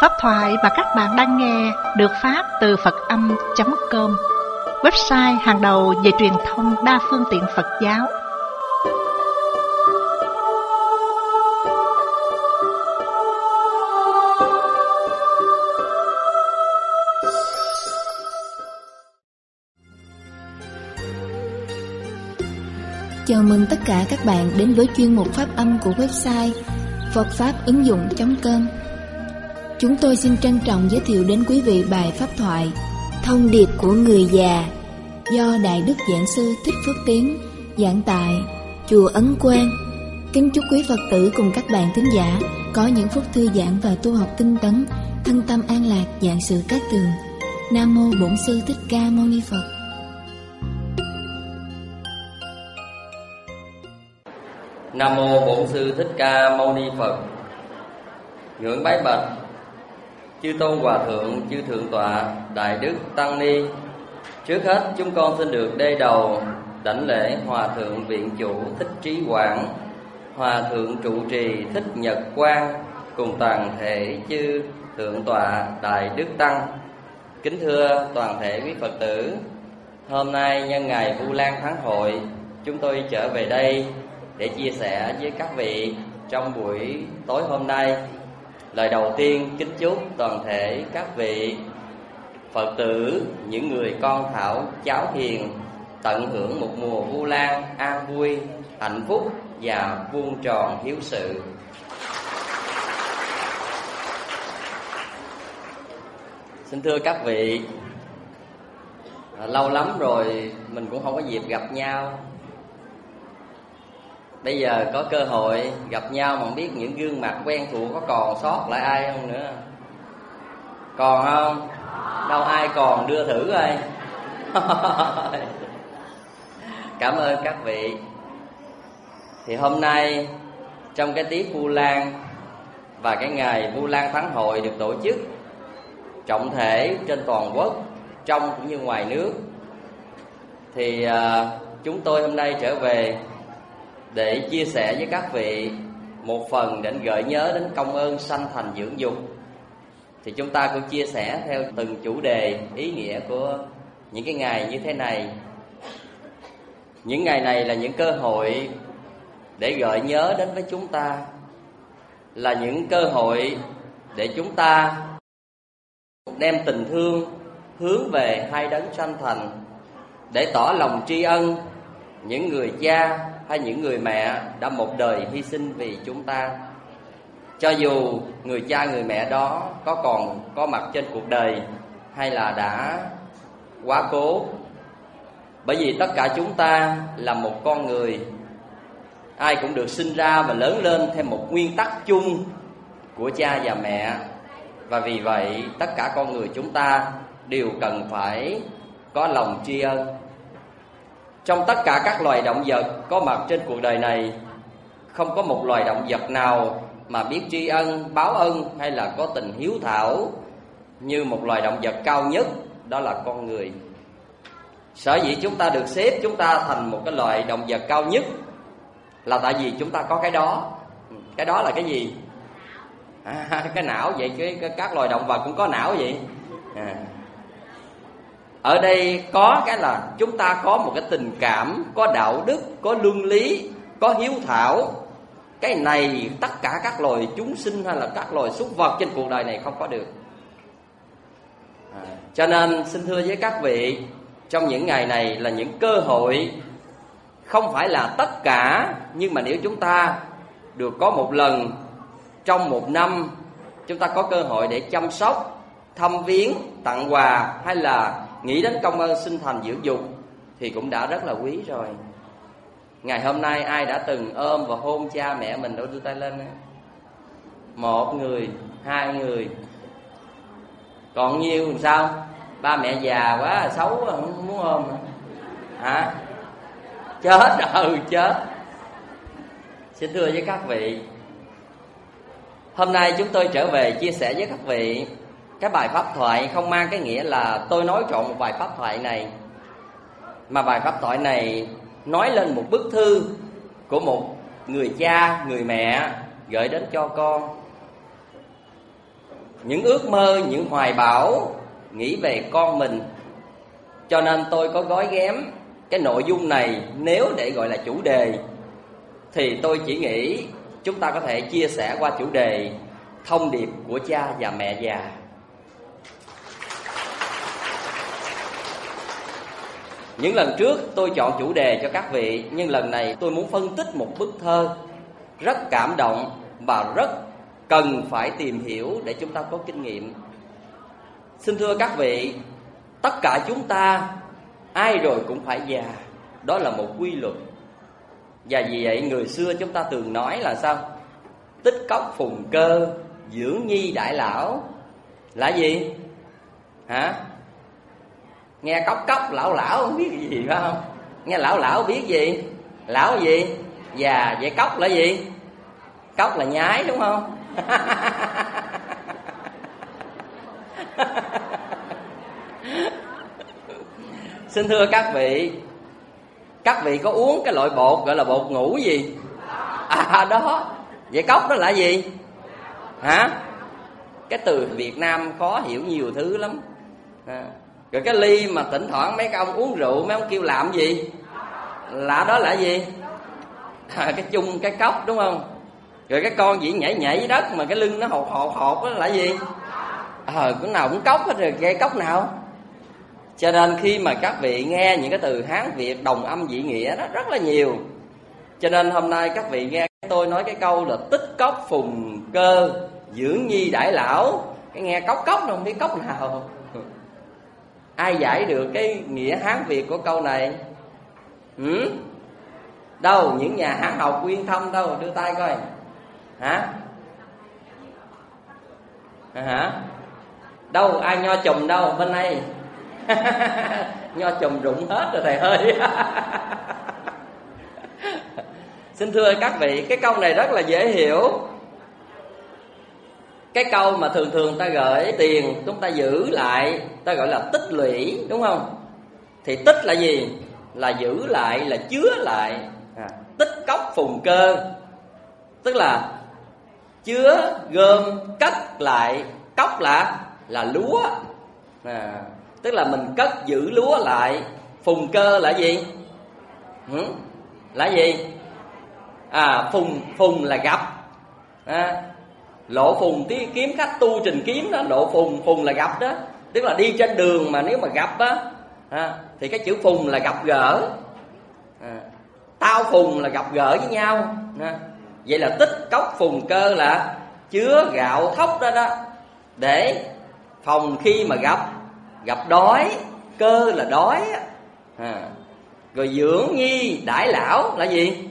Pháp thoại mà các bạn đang nghe được phát từ Phật-âm.com, website hàng đầu về truyền thông đa phương tiện Phật giáo. Chào mừng tất cả các bạn đến với chuyên mục Pháp âm của website Phật Pháp ứng dụng.com. Chúng tôi xin trân trọng giới thiệu đến quý vị bài pháp thoại Thông điệp của người già do Đại Đức Giảng Sư Thích Phước Tiến giảng tại Chùa Ấn Quang. Kính chúc quý Phật tử cùng các bạn thính giả có những phút thư giãn và tu học tinh tấn, thân tâm an lạc, vạn sự cát tường. Nam mô Bổn Sư Thích Ca Mâu Ni Phật. Nam mô Bổn Sư Thích Ca Mâu Ni Phật. Ngưỡng bái bạch chư tôn hòa thượng, chư thượng tọa, đại đức tăng ni. Trước hết chúng con xin được đê đầu đảnh lễ hòa thượng viện chủ Thích Trí Quảng, hòa thượng trụ trì Thích Nhật Quang cùng toàn thể chư thượng tọa đại đức tăng. Kính thưa toàn thể quý Phật tử, hôm nay nhân ngày Vu Lan Thắng Hội, chúng tôi trở về đây để chia sẻ với các vị trong buổi tối hôm nay. Lời đầu tiên kính chúc toàn thể các vị Phật tử, những người con thảo cháu hiền tận hưởng một mùa Vu Lan an vui, hạnh phúc và vuông tròn hiếu sự. Xin thưa các vị, lâu lắm rồi mình cũng không có dịp gặp nhau. Bây giờ có cơ hội gặp nhau mà không biết những gương mặt quen thuộc có còn sót lại ai không nữa. Còn không? Đâu ai còn đưa thử coi. Cảm ơn các vị. Thì hôm nay trong cái tiết Vu Lan và cái ngày Vu Lan Thắng Hội được tổ chức trọng thể trên toàn quốc, trong cũng như ngoài nước, thì chúng tôi hôm nay trở về để chia sẻ với các vị một phần để gợi nhớ đến công ơn sanh thành dưỡng dục. Thì chúng ta cũng chia sẻ theo từng chủ đề, ý nghĩa của những cái ngày như thế này. Những ngày này là những cơ hội để gợi nhớ đến với chúng ta, là những cơ hội để chúng ta đem tình thương hướng về hai đấng sanh thành, để tỏ lòng tri ân những người cha hay những người mẹ đã một đời hy sinh vì chúng ta. Cho dù người cha người mẹ đó còn có mặt trên cuộc đời hay là đã quá cố. Bởi vì tất cả chúng ta là một con người, ai cũng được sinh ra và lớn lên theo một nguyên tắc chung của cha và mẹ. Và vì vậy tất cả con người chúng ta đều cần phải có lòng tri ân. Trong tất cả các loài động vật có mặt trên cuộc đời này, không có một loài động vật nào mà biết tri ân, báo ân hay là có tình hiếu thảo như một loài động vật cao nhất, đó là con người. Sở dĩ chúng ta được xếp chúng ta thành một cái loài động vật cao nhất là tại vì chúng ta có cái đó. Cái đó là cái gì? Cái não vậy, các loài động vật cũng có não vậy. Ở đây có cái là chúng ta có một cái tình cảm, có đạo đức, có luân lý, có hiếu thảo. Cái này tất cả các loài chúng sinh hay là các loài súc vật trên cuộc đời này không có được. Cho nên xin thưa với các vị, trong những ngày này là những cơ hội, không phải là tất cả, nhưng mà nếu chúng ta được có một lần trong một năm, chúng ta có cơ hội để chăm sóc, thăm viếng, tặng quà hay là nghĩ đến công ơn sinh thành dưỡng dục thì cũng đã rất là quý rồi. Ngày hôm nay ai đã từng ôm và hôn cha mẹ mình đâu, đưa tay lên đó. Một người, hai người. Còn nhiêu làm sao? Ba mẹ già quá, xấu quá, không muốn ôm hả? Chết rồi, chết. Xin thưa với các vị, hôm nay chúng tôi trở về chia sẻ với các vị cái bài pháp thoại không mang cái nghĩa là tôi nói trọn một bài pháp thoại này, mà bài pháp thoại này nói lên một bức thư của một người cha, người mẹ gửi đến cho con. những ước mơ, những hoài bão, nghĩ về con mình. Cho nên tôi có gói ghém cái nội dung này, nếu để gọi là chủ đề thì tôi chỉ nghĩ chúng ta có thể chia sẻ qua chủ đề thông điệp của cha và mẹ già. Những lần trước tôi chọn chủ đề cho các vị, nhưng lần này tôi muốn phân tích một bức thơ rất cảm động và rất cần phải tìm hiểu để chúng ta có kinh nghiệm. Xin thưa các vị, tất cả chúng ta ai rồi cũng phải già, đó là một quy luật. Và vì vậy người xưa chúng ta thường nói là sao? Tích cốc phùng cơ, dưỡng nhi đại lão. Là gì? Hả? Nghe cốc cốc lão lão không biết gì phải không? Nghe lão lão biết gì? Lão gì? Già. Vậy cốc là gì? Cốc là nhái đúng không? Xin thưa các vị có uống cái loại bột gọi là bột ngủ gì? Đó. Vậy cốc đó là gì? Hả? Cái từ Việt Nam khó hiểu nhiều thứ lắm. Rồi cái ly mà thỉnh thoảng mấy ông uống rượu, mấy ông kêu làm gì? Là đó là gì? Cái chung, cái cốc đúng không? Rồi cái con gì nhảy nhảy dưới đất mà cái lưng nó hột đó là gì? Cái nào cũng cốc hết rồi, cái cốc nào? Cho nên khi mà các vị nghe những cái từ Hán Việt đồng âm dị nghĩa đó rất là nhiều. Cho nên hôm nay các vị nghe tôi nói cái câu là tích cốc phùng cơ, dưỡng nhi đại lão. Cái nghe cốc cốc đâu không biết cốc nào. Ai giải được cái nghĩa Hán Việt của câu này? Đâu, những nhà Hán học uyên thâm đâu, đưa tay coi. Hả? Đâu, ai nho chùm đâu, bên đây. Nho chùm rụng hết rồi thầy ơi. Xin thưa các vị, cái câu này rất là dễ hiểu. Cái câu mà thường thường ta gửi tiền, chúng ta giữ lại, ta gọi là tích lũy, đúng không? Thì tích là gì? Là giữ lại, là chứa lại. Tích cốc phùng cơ, tức là chứa, gom, cất lại. Cốc là lúa. Tức là mình cất giữ lúa lại. Phùng cơ là gì? Là gì? Phùng là gặp. Lộ phùng kiếm khách tu trình kiếm đó. Lộ phùng là gặp đó. Tức là đi trên đường mà nếu mà gặp á, thì cái chữ phùng là gặp gỡ. Tao phùng là gặp gỡ với nhau. Vậy là tích cốc phùng cơ là chứa gạo thóc đó đó, để phòng khi mà gặp đói. Cơ là đói. Rồi dưỡng nhi đại lão là gì?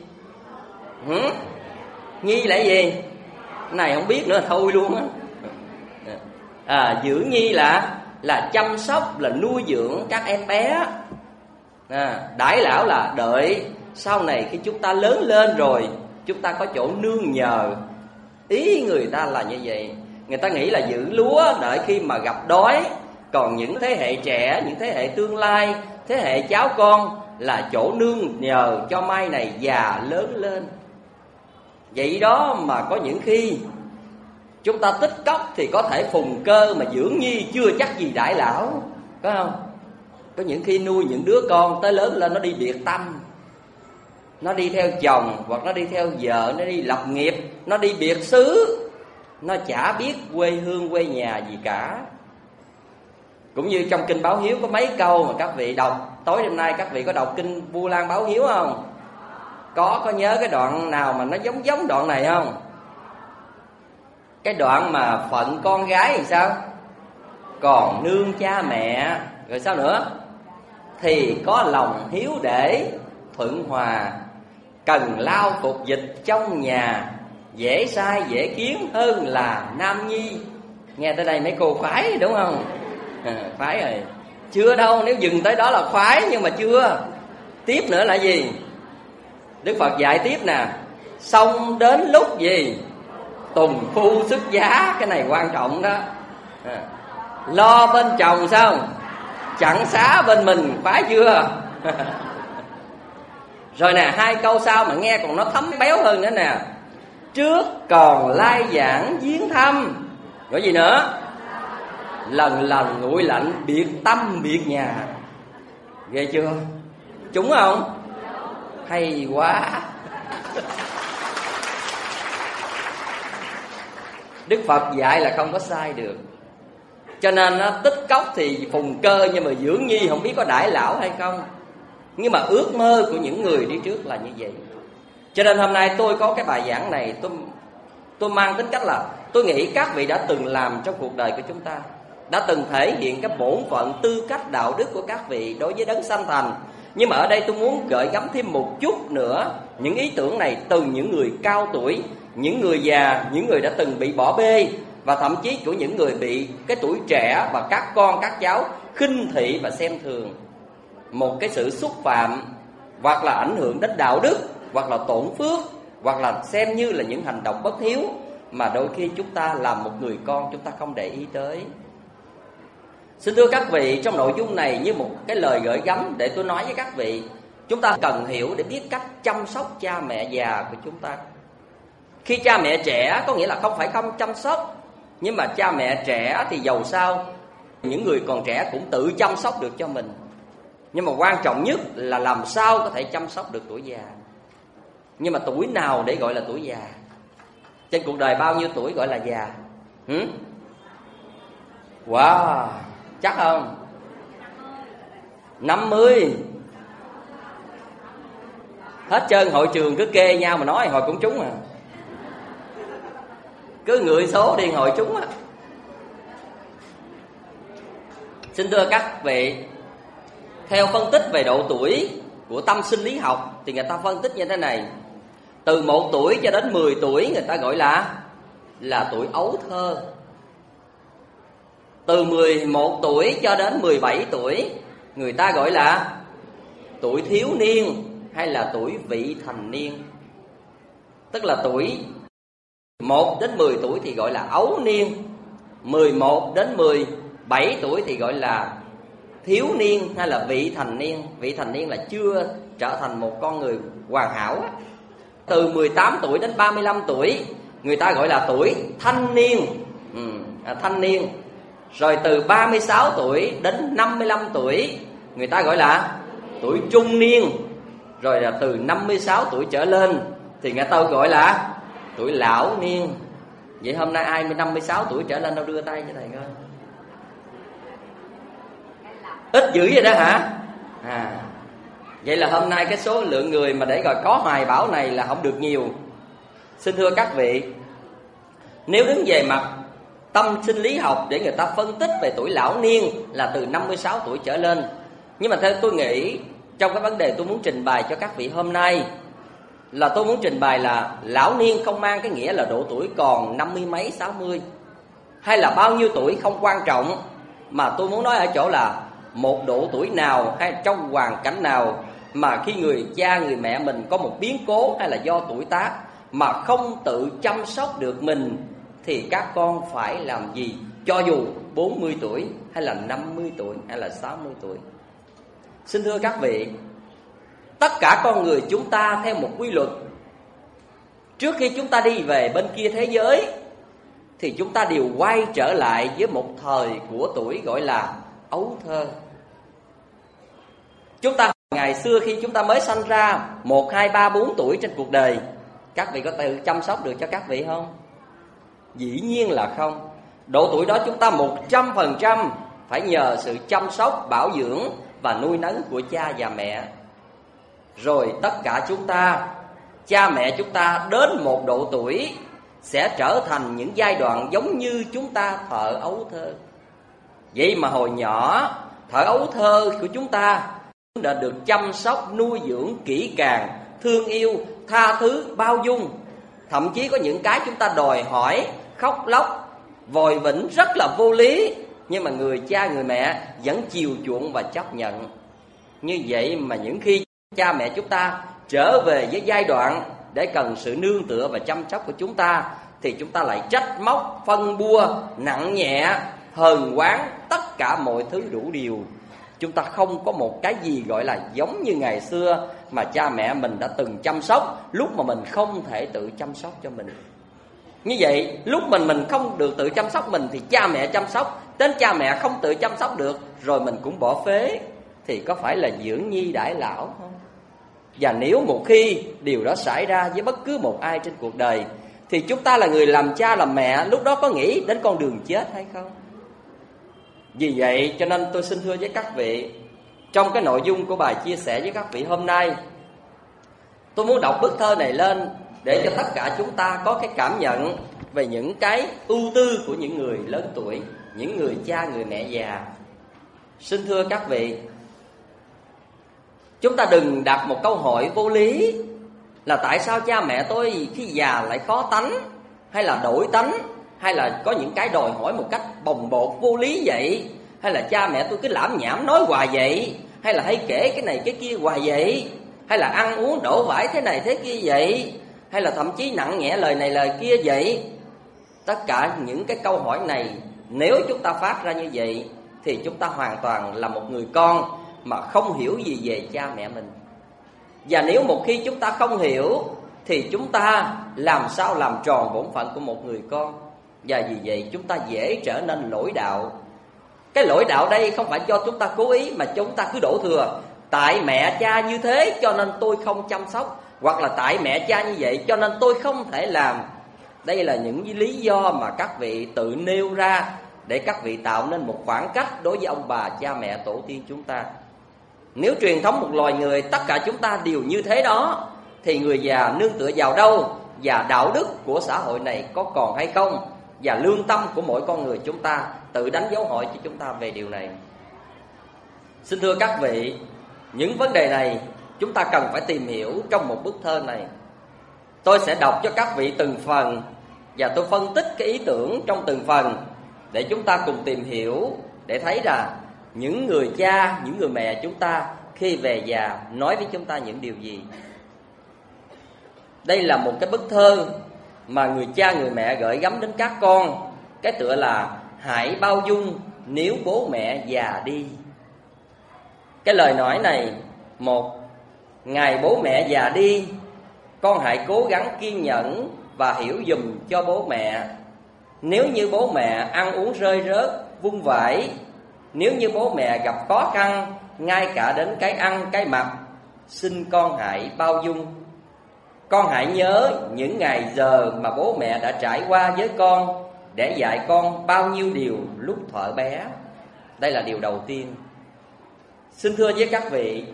Nhi là gì? Cái này không biết nữa thôi luôn á. Dưỡng nhi là chăm sóc, là nuôi dưỡng các em bé. Đại lão là đợi sau này khi chúng ta lớn lên rồi chúng ta có chỗ nương nhờ. Ý người ta là như vậy. Người ta nghĩ là giữ lúa đợi khi mà gặp đói. Còn những thế hệ trẻ, những thế hệ tương lai, thế hệ cháu con là chỗ nương nhờ cho mai này già lớn lên. Vậy đó mà có những khi chúng ta tích cốc thì có thể phùng cơ, mà dưỡng nhi chưa chắc gì đại lão, có không? Có những khi nuôi những đứa con tới lớn lên nó đi biệt tâm, nó đi theo chồng hoặc nó đi theo vợ, nó đi lập nghiệp, nó đi biệt xứ, nó chả biết quê hương quê nhà gì cả. Cũng như trong kinh Báo Hiếu có mấy câu mà các vị đọc. Tối đêm nay các vị có đọc kinh Vu Lan Báo Hiếu không? Có nhớ cái đoạn nào mà nó giống đoạn này không? Cái đoạn mà phận con gái thì sao? Còn nương cha mẹ. Rồi sao nữa? Thì có lòng hiếu để thuận hòa. Cần lao phục dịch trong nhà. Dễ sai dễ kiến hơn là nam nhi. Nghe tới đây mấy cô khoái đúng không? Khoái rồi. Chưa đâu, nếu dừng tới đó là khoái, nhưng mà chưa. Tiếp nữa là gì? Đức Phật dạy tiếp nè. Xong đến lúc gì? Tùng phu xuất giá. Cái này quan trọng đó. Lo bên chồng sao? Chặn xá bên mình, phải chưa? Rồi nè, hai câu sau mà nghe còn nó thấm béo hơn nữa nè. Trước còn lai giảng viếng thăm. Rồi gì nữa? lần lần nguội lạnh, biệt tâm biệt nhà. Ghê chưa? Trúng không? Hay quá. Đức Phật dạy là không có sai được. Cho nên tích cốc thì phùng cơ, nhưng mà dưỡng nhi không biết có đãi lão hay không. Nhưng mà ước mơ của những người đi trước là như vậy. Cho nên hôm nay tôi có cái bài giảng này, tôi mang tính cách là tôi nghĩ các vị đã từng làm trong cuộc đời của chúng ta, đã từng thể hiện cái bổn phận, tư cách, đạo đức của các vị đối với đấng sanh thành. Nhưng mà ở đây tôi muốn gợi gắm thêm một chút nữa những ý tưởng này từ những người cao tuổi, những người già, những người đã từng bị bỏ bê, và thậm chí của những người bị cái tuổi trẻ và các con các cháu khinh thị và xem thường. Một cái sự xúc phạm hoặc là ảnh hưởng đến đạo đức, hoặc là tổn phước, hoặc là xem như là những hành động bất hiếu mà đôi khi chúng ta làm một người con chúng ta không để ý tới. Xin thưa các vị, trong nội dung này như một cái lời gửi gắm để tôi nói với các vị, chúng ta cần hiểu để biết cách chăm sóc cha mẹ già của chúng ta. Khi cha mẹ trẻ có nghĩa là không phải không chăm sóc, nhưng mà cha mẹ trẻ thì dầu sao những người còn trẻ cũng tự chăm sóc được cho mình. Nhưng mà quan trọng nhất là làm sao có thể chăm sóc được tuổi già. Nhưng mà tuổi nào để gọi là tuổi già? Trên cuộc đời bao nhiêu tuổi gọi là già? Wow, chắc không? 50. Hết trơn hội trường cứ kê nhau mà nói hồi cũng trúng à. Cứ ngựa số đi hồi trúng à. Xin thưa các vị, theo phân tích về độ tuổi của tâm sinh lý học thì người ta phân tích như thế này: từ 1 tuổi cho đến 10 tuổi người ta gọi là tuổi ấu thơ. Từ 11 tuổi cho đến 17 tuổi người ta gọi là tuổi thiếu niên hay là tuổi vị thành niên. Tức là tuổi 1 đến 10 tuổi thì gọi là ấu niên, 11 đến 17 tuổi thì gọi là thiếu niên hay là vị thành niên. Vị thành niên là chưa trở thành một con người hoàn hảo. Từ 18 tuổi đến 35 tuổi người ta gọi là tuổi thanh niên, thanh niên. Rồi từ 36 tuổi đến 55 tuổi người ta gọi là tuổi trung niên. Rồi là từ 56 tuổi trở lên thì người ta gọi là tuổi lão niên. Vậy hôm nay ai 56 tuổi trở lên đâu đưa tay cho thầy coi. Ít dữ vậy đó hả? Vậy là hôm nay cái số lượng người mà để gọi có hoài bão này là không được nhiều. Xin thưa các vị, nếu đứng về mặt tâm sinh lý học để người ta phân tích về tuổi lão niên là từ 56 tuổi trở lên. Nhưng mà theo tôi nghĩ, trong cái vấn đề tôi muốn trình bày cho các vị hôm nay là tôi muốn trình bày là lão niên không mang cái nghĩa là độ tuổi còn 50 mấy 60 hay là bao nhiêu tuổi không quan trọng, mà tôi muốn nói ở chỗ là một độ tuổi nào hay trong hoàn cảnh nào mà khi người cha người mẹ mình có một biến cố hay là do tuổi tác mà không tự chăm sóc được mình thì các con phải làm gì, cho dù 40 tuổi hay là 50 tuổi hay là 60 tuổi. Xin thưa các vị, tất cả con người chúng ta theo một quy luật, trước khi chúng ta đi về bên kia thế giới thì chúng ta đều quay trở lại với một thời của tuổi gọi là ấu thơ. Chúng ta ngày xưa khi chúng ta mới sanh ra 1, 2, 3, 4 tuổi trên cuộc đời, các vị có tự chăm sóc được cho các vị không? Dĩ nhiên là không. Độ tuổi đó chúng ta 100% phải nhờ sự chăm sóc, bảo dưỡng và nuôi nấng của cha và mẹ. Rồi tất cả chúng ta, cha mẹ chúng ta đến một độ tuổi sẽ trở thành những giai đoạn giống như chúng ta thở ấu thơ. Vậy mà hồi nhỏ thở ấu thơ của chúng ta đã được chăm sóc, nuôi dưỡng kỹ càng, thương yêu, tha thứ, bao dung. Thậm chí có những cái chúng ta đòi hỏi, khóc lóc, vòi vĩnh rất là vô lý, nhưng mà người cha người mẹ vẫn chiều chuộng và chấp nhận. Như vậy mà những khi cha mẹ chúng ta trở về với giai đoạn để cần sự nương tựa và chăm sóc của chúng ta thì chúng ta lại trách móc, phân bua, nặng nhẹ, hờn oán, tất cả mọi thứ đủ điều. Chúng ta không có một cái gì gọi là giống như ngày xưa mà cha mẹ mình đã từng chăm sóc lúc mà mình không thể tự chăm sóc cho mình. Như vậy lúc mình không được tự chăm sóc mình thì cha mẹ chăm sóc, đến cha mẹ không tự chăm sóc được rồi mình cũng bỏ phế, thì có phải là dưỡng nhi đãi lão không? Và nếu một khi điều đó xảy ra với bất cứ một ai trên cuộc đời, thì chúng ta là người làm cha làm mẹ lúc đó có nghĩ đến con đường chết hay không? Vì vậy cho nên tôi xin thưa với các vị, trong cái nội dung của bài chia sẻ với các vị hôm nay, tôi muốn đọc bức thơ này lên để cho tất cả chúng ta có cái cảm nhận về những cái ưu tư của những người lớn tuổi, những người cha người mẹ già. Xin thưa các vị, chúng ta đừng đặt một câu hỏi vô lý là tại sao cha mẹ tôi khi già lại khó tánh, hay là đổi tánh, hay là có những cái đòi hỏi một cách bồng bột vô lý vậy, hay là cha mẹ tôi cứ lảm nhảm nói hoài vậy, hay là hay kể cái này cái kia hoài vậy, hay là ăn uống đổ vải thế này thế kia vậy, hay là thậm chí nặng nhẹ lời này lời kia vậy. Tất cả những cái câu hỏi này, nếu chúng ta phát ra như vậy thì chúng ta hoàn toàn là một người con mà không hiểu gì về cha mẹ mình. Và nếu một khi chúng ta không hiểu thì chúng ta làm sao làm tròn bổn phận của một người con. Và vì vậy chúng ta dễ trở nên lỗi đạo. Cái lỗi đạo đây không phải do chúng ta cố ý, mà chúng ta cứ đổ thừa tại mẹ cha như thế cho nên tôi không chăm sóc, hoặc là tại mẹ cha như vậy cho nên tôi không thể làm. Đây là những lý do mà các vị tự nêu ra để các vị tạo nên một khoảng cách đối với ông bà cha mẹ tổ tiên chúng ta. Nếu truyền thống một loài người tất cả chúng ta đều như thế đó, thì người già nương tựa vào đâu, và đạo đức của xã hội này có còn hay không, và lương tâm của mỗi con người chúng ta tự đánh dấu hỏi cho chúng ta về điều này. Xin thưa các vị, những vấn đề này chúng ta cần phải tìm hiểu trong một bức thơ này. Tôi sẽ đọc cho các vị từng phần, và tôi phân tích cái ý tưởng trong từng phần để chúng ta cùng tìm hiểu, để thấy là những người cha, những người mẹ chúng ta khi về già nói với chúng ta những điều gì. Đây là một cái bức thơ mà người cha người mẹ gửi gắm đến các con, cái tựa là hãy bao dung nếu bố mẹ già đi. Cái lời nói này: một, ngày bố mẹ già đi, con hãy cố gắng kiên nhẫn và hiểu dùm cho bố mẹ. Nếu như bố mẹ ăn uống rơi rớt, vung vãi, nếu như bố mẹ gặp khó khăn, ngay cả đến cái ăn cái mặc, xin con hãy bao dung. Con hãy nhớ những ngày giờ mà bố mẹ đã trải qua với con, để dạy con bao nhiêu điều lúc thuở bé. Đây là điều đầu tiên. Xin thưa với các vị,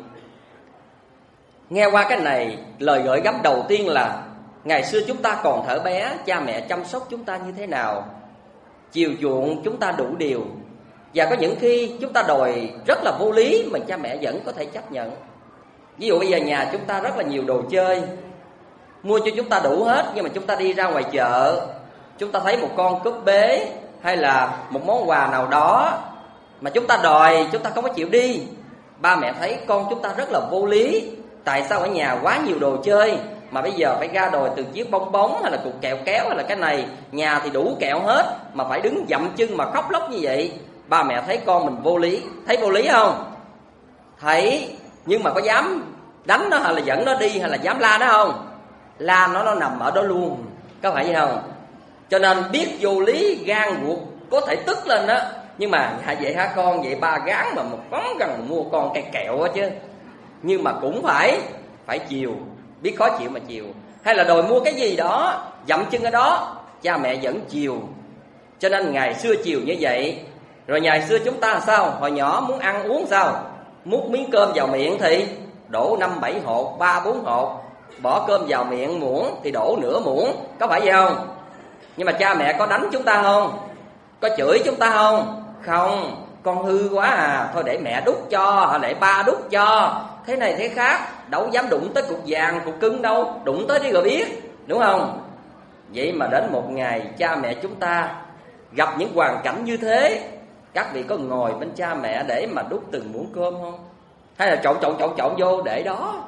nghe qua cái này, lời gửi gắm đầu tiên là ngày xưa chúng ta còn thở bé, cha mẹ chăm sóc chúng ta như thế nào, chiều chuộng chúng ta đủ điều. Và có những khi chúng ta đòi rất là vô lý mà cha mẹ vẫn có thể chấp nhận. Ví dụ bây giờ nhà chúng ta rất là nhiều đồ chơi, mua cho chúng ta đủ hết, nhưng mà chúng ta đi ra ngoài chợ, chúng ta thấy một con cúp bế hay là một món quà nào đó mà chúng ta đòi, chúng ta không có chịu đi. Ba mẹ thấy con chúng ta rất là vô lý, tại sao ở nhà quá nhiều đồ chơi mà bây giờ phải ra đòi từ chiếc bong bóng hay là cục kẹo kéo hay là cái này, nhà thì đủ kẹo hết mà phải đứng dậm chân mà khóc lóc như vậy. Ba mẹ thấy con mình vô lý, thấy vô lý không? Thấy, nhưng mà có dám đánh nó hay là dẫn nó đi, hay là dám la nó không? La nó nằm ở đó luôn, có phải vậy không? Cho nên biết vô lý, gan ruột có thể tức lên đó, nhưng mà vậy hả con, vậy ba gán mà một vắng gần mua con cây kẹo đó chứ. Nhưng mà cũng phải chiều, biết khó chịu mà chiều. Hay là đòi mua cái gì đó, dậm chân ở đó, cha mẹ vẫn chiều. Cho nên ngày xưa chiều như vậy. Rồi ngày xưa chúng ta sao? Hồi nhỏ muốn ăn uống sao? Múc miếng cơm vào miệng thì đổ 5-7 hột, 3-4 hột. Bỏ cơm vào miệng muỗng thì đổ nửa muỗng, có phải vậy không? Nhưng mà cha mẹ có đánh chúng ta không? Có chửi chúng ta không? Không, con hư quá à, thôi để mẹ đút cho, hoặc để ba đút cho. Thế này thế khác, đâu dám đụng tới cục vàng, cục cưng đâu, đụng tới đi rồi biết, đúng không? Vậy mà đến một ngày cha mẹ chúng ta gặp những hoàn cảnh như thế, các vị có ngồi bên cha mẹ để mà đút từng muỗng cơm không? Hay là trộn vô để đó?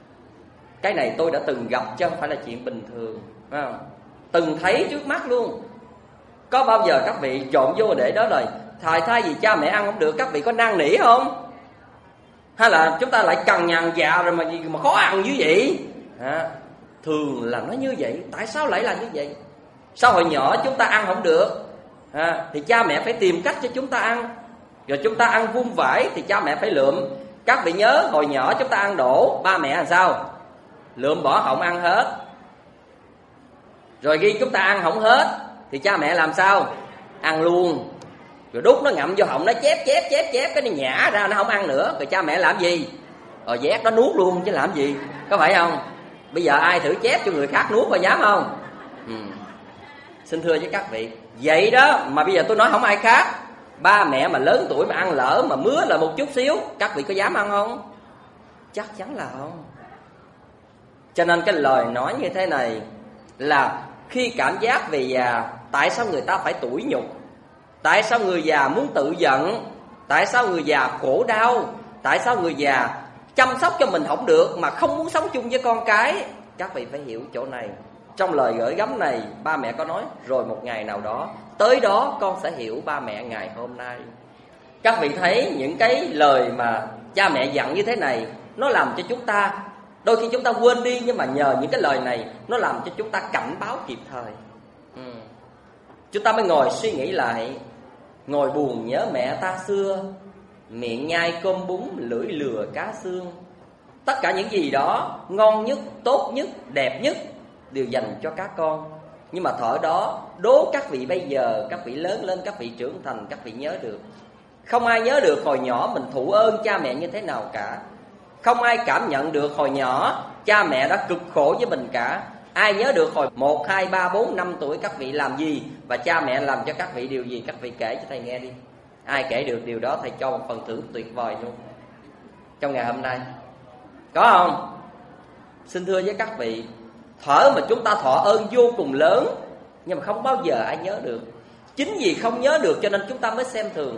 Cái này tôi đã từng gặp chứ không phải là chuyện bình thường, phải không? Từng thấy trước mắt luôn. Có bao giờ các vị trộn vô để đó rồi thay vì cha mẹ ăn không được, các vị có năn nỉ không? Hay là chúng ta lại cằn nhằn già rồi mà khó ăn như vậy? Thường là nó như vậy. Tại sao lại là như vậy? Sao hồi nhỏ chúng ta ăn không được thì cha mẹ phải tìm cách cho chúng ta ăn. Rồi chúng ta ăn vung vãi thì cha mẹ phải lượm. Các vị nhớ hồi nhỏ chúng ta ăn đổ, ba mẹ làm sao? Lượm bỏ họng ăn hết. Rồi khi chúng ta ăn không hết thì cha mẹ làm sao? Ăn luôn. Rồi đút nó ngậm vô họng, nó chép cái nó nhả ra, nó không ăn nữa. Rồi cha mẹ làm gì? Vét nó nuốt luôn chứ làm gì, có phải không? Bây giờ ai thử chép cho người khác nuốt có dám không? Xin thưa với các vị, vậy đó mà bây giờ tôi nói không ai khác, ba mẹ mà lớn tuổi mà ăn lỡ mà mứa lại một chút xíu, các vị có dám ăn không? Chắc chắn là không. Cho nên cái lời nói như thế này là khi cảm giác về già, tại sao người ta phải tủi nhục? Tại sao người già muốn tự giận? Tại sao người già khổ đau? Tại sao người già chăm sóc cho mình không được mà không muốn sống chung với con cái? Các vị phải hiểu chỗ này. Trong lời gửi gắm này, ba mẹ có nói rồi một ngày nào đó, tới đó con sẽ hiểu ba mẹ ngày hôm nay. Các vị thấy những cái lời mà cha mẹ dặn như thế này, nó làm cho chúng ta, đôi khi chúng ta quên đi, nhưng mà nhờ những cái lời này, nó làm cho chúng ta cảnh báo kịp thời. Chúng ta mới ngồi suy nghĩ lại, ngồi buồn nhớ mẹ ta xưa, miệng nhai cơm bún, lưỡi lừa cá xương. Tất cả những gì đó ngon nhất, tốt nhất, đẹp nhất đều dành cho các con. Nhưng mà thở đó, đố các vị bây giờ, các vị lớn lên, các vị trưởng thành, các vị nhớ được. Không ai nhớ được hồi nhỏ mình thụ ơn cha mẹ như thế nào cả. Không ai cảm nhận được hồi nhỏ cha mẹ đã cực khổ với mình cả. Ai nhớ được hồi 1, 2, 3, 4, 5 tuổi các vị làm gì và cha mẹ làm cho các vị điều gì? Các vị kể cho thầy nghe đi. Ai kể được điều đó thầy cho một phần thưởng tuyệt vời luôn trong ngày hôm nay. Có không? Xin thưa với các vị, thở mà chúng ta thọ ơn vô cùng lớn, nhưng mà không bao giờ ai nhớ được. Chính vì không nhớ được cho nên chúng ta mới xem thường.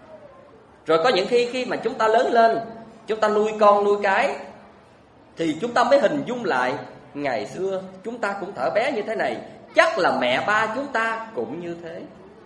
Rồi có những khi mà chúng ta lớn lên, chúng ta nuôi con nuôi cái, thì chúng ta mới hình dung lại ngày xưa chúng ta cũng thở bé như thế này, chắc là mẹ ba chúng ta cũng như thế.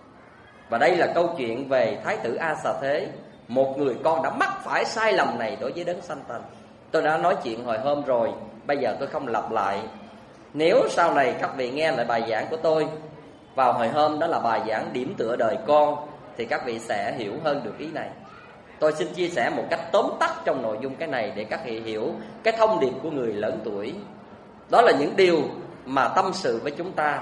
Và đây là câu chuyện về Thái tử A Xà Thế, một người con đã mắc phải sai lầm này đối với đấng sanh thành. Tôi đã nói chuyện hồi hôm rồi, bây giờ tôi không lặp lại. Nếu sau này các vị nghe lại bài giảng của tôi vào hồi hôm, đó là bài giảng điểm tựa đời con, thì các vị sẽ hiểu hơn được ý này. Tôi xin chia sẻ một cách tóm tắt trong nội dung cái này để các vị hiểu cái thông điệp của người lớn tuổi. Đó là những điều mà tâm sự với chúng ta.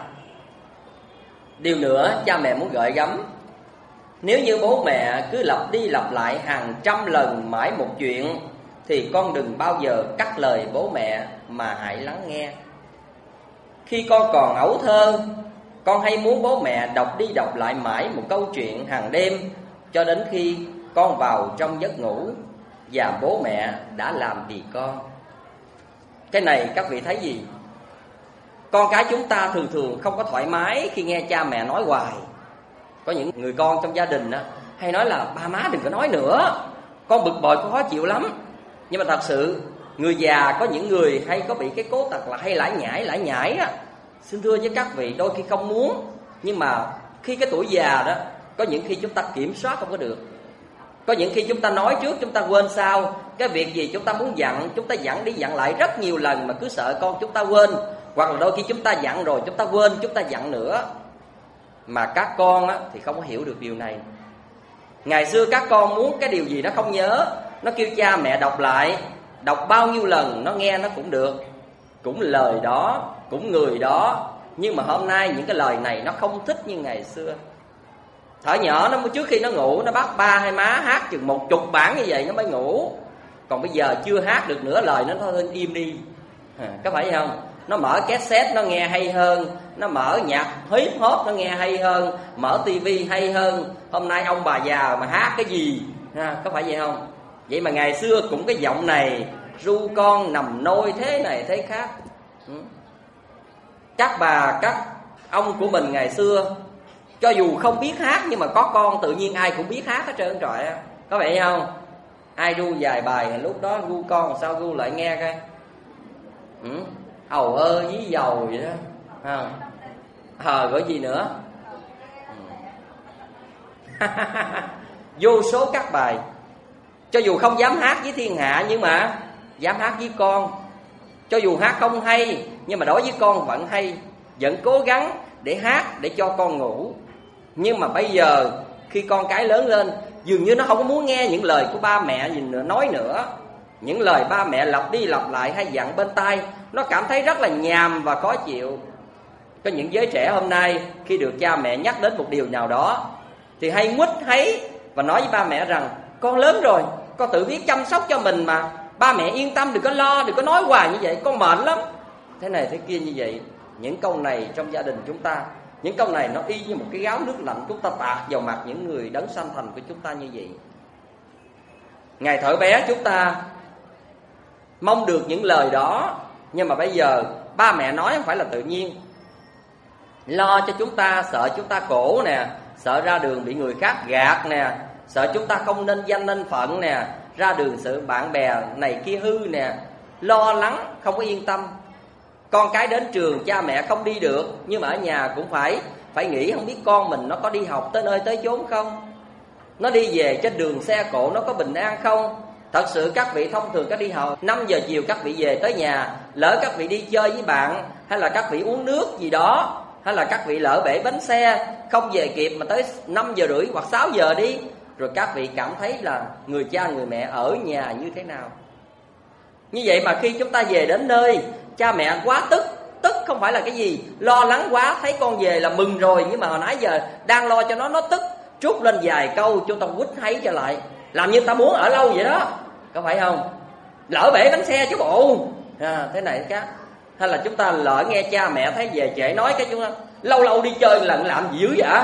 Điều nữa cha mẹ muốn gợi gắm, nếu như bố mẹ cứ lặp đi lặp lại hàng trăm lần mãi một chuyện, thì con đừng bao giờ cắt lời bố mẹ mà hãy lắng nghe. Khi con còn ấu thơ, con hay muốn bố mẹ đọc đi đọc lại mãi một câu chuyện hàng đêm, cho đến khi con vào trong giấc ngủ và bố mẹ đã làm vì con. Cái này các vị thấy gì? Con cái chúng ta thường thường không có thoải mái khi nghe cha mẹ nói hoài. Có những người con trong gia đình đó, hay nói là ba má đừng có nói nữa, con bực bội, con khó chịu lắm. Nhưng mà thật sự người già có những người hay có bị cái cố tật là hay lải nhải á. Xin thưa với các vị, đôi khi không muốn, nhưng mà khi cái tuổi già đó, có những khi chúng ta kiểm soát không có được. Có những khi chúng ta nói trước, chúng ta quên sau. Cái việc gì chúng ta muốn dặn, chúng ta dặn đi dặn lại rất nhiều lần mà cứ sợ con chúng ta quên. Hoặc là đôi khi chúng ta dặn rồi chúng ta quên, chúng ta dặn nữa. Mà các con á, thì không có hiểu được điều này. Ngày xưa các con muốn cái điều gì nó không nhớ, nó kêu cha mẹ đọc lại. Đọc bao nhiêu lần nó nghe nó cũng được, cũng lời đó, cũng người đó. Nhưng mà hôm nay những cái lời này nó không thích như ngày xưa. Thở nhỏ nó trước khi nó ngủ, nó bắt ba hay má hát chừng 10 bản như vậy nó mới ngủ. Còn bây giờ chưa hát được nửa lời nó thôi im đi. Có phải không? Nó mở cassette nó nghe hay hơn, nó mở nhạc hip hop nó nghe hay hơn, mở tivi hay hơn. Hôm nay ông bà già mà hát cái gì, có phải vậy không? Vậy mà ngày xưa cũng cái giọng này, ru con nằm nôi thế này thế khác. Các bà các ông của mình ngày xưa, cho dù không biết hát nhưng mà có con tự nhiên ai cũng biết hát hết trơn trọi. Có vậy không? Ai ru vài bài lúc đó ru con sao ru lại nghe coi. Hầu ơ với dầu vậy đó, không? Gọi gì nữa? Vô số các bài. Cho dù không dám hát với thiên hạ nhưng mà dám hát với con. Cho dù hát không hay nhưng mà đối với con vẫn hay, vẫn cố gắng để hát, để cho con ngủ. Nhưng mà bây giờ khi con cái lớn lên, dường như nó không có muốn nghe những lời của ba mẹ gì nữa, nói nữa. Những lời ba mẹ lặp đi lặp lại hay dặn bên tai, nó cảm thấy rất là nhàm và khó chịu. Có những giới trẻ hôm nay khi được cha mẹ nhắc đến một điều nào đó thì hay nguýt háy và nói với ba mẹ rằng: con lớn rồi, con tự biết chăm sóc cho mình mà, ba mẹ yên tâm, đừng có lo, đừng có nói hoài như vậy, con mệt lắm. Thế này thế kia như vậy. Những câu này trong gia đình chúng ta, những câu này nó y như một cái gáo nước lạnh chúng ta tạt vào mặt những người đấng sanh thành của chúng ta như vậy. Ngày thuở bé chúng ta mong được những lời đó, nhưng mà bây giờ ba mẹ nói không phải là tự nhiên. Lo cho chúng ta, sợ chúng ta khổ nè, sợ ra đường bị người khác gạt nè, sợ chúng ta không nên danh nên phận nè, ra đường sợ bạn bè này kia hư nè, lo lắng không có yên tâm. Con cái đến trường cha mẹ không đi được, nhưng mà ở nhà cũng phải nghĩ không biết con mình nó có đi học tới nơi tới chốn không, nó đi về trên đường xe cộ nó có bình an không. Thật sự các vị thông thường các đi học 5 giờ chiều các vị về tới nhà, lỡ các vị đi chơi với bạn, hay là các vị uống nước gì đó, hay là các vị lỡ bể bánh xe không về kịp mà tới 5 giờ rưỡi hoặc 6 giờ đi, rồi các vị cảm thấy là người cha người mẹ ở nhà như thế nào. Như vậy mà khi chúng ta về đến nơi, cha mẹ quá tức không phải là cái gì, lo lắng quá, thấy con về là mừng rồi, nhưng mà hồi nãy giờ đang lo cho nó tức, trút lên vài câu chúng ta quýt háy trở lại, làm như ta muốn ở lâu vậy đó, có phải không? Lỡ bể bánh xe chứ bộ, thế này thế khác. Hay là chúng ta lỡ nghe cha mẹ thấy về trễ nói cái chúng ta lâu lâu đi chơi lần làm gì dữ vậy,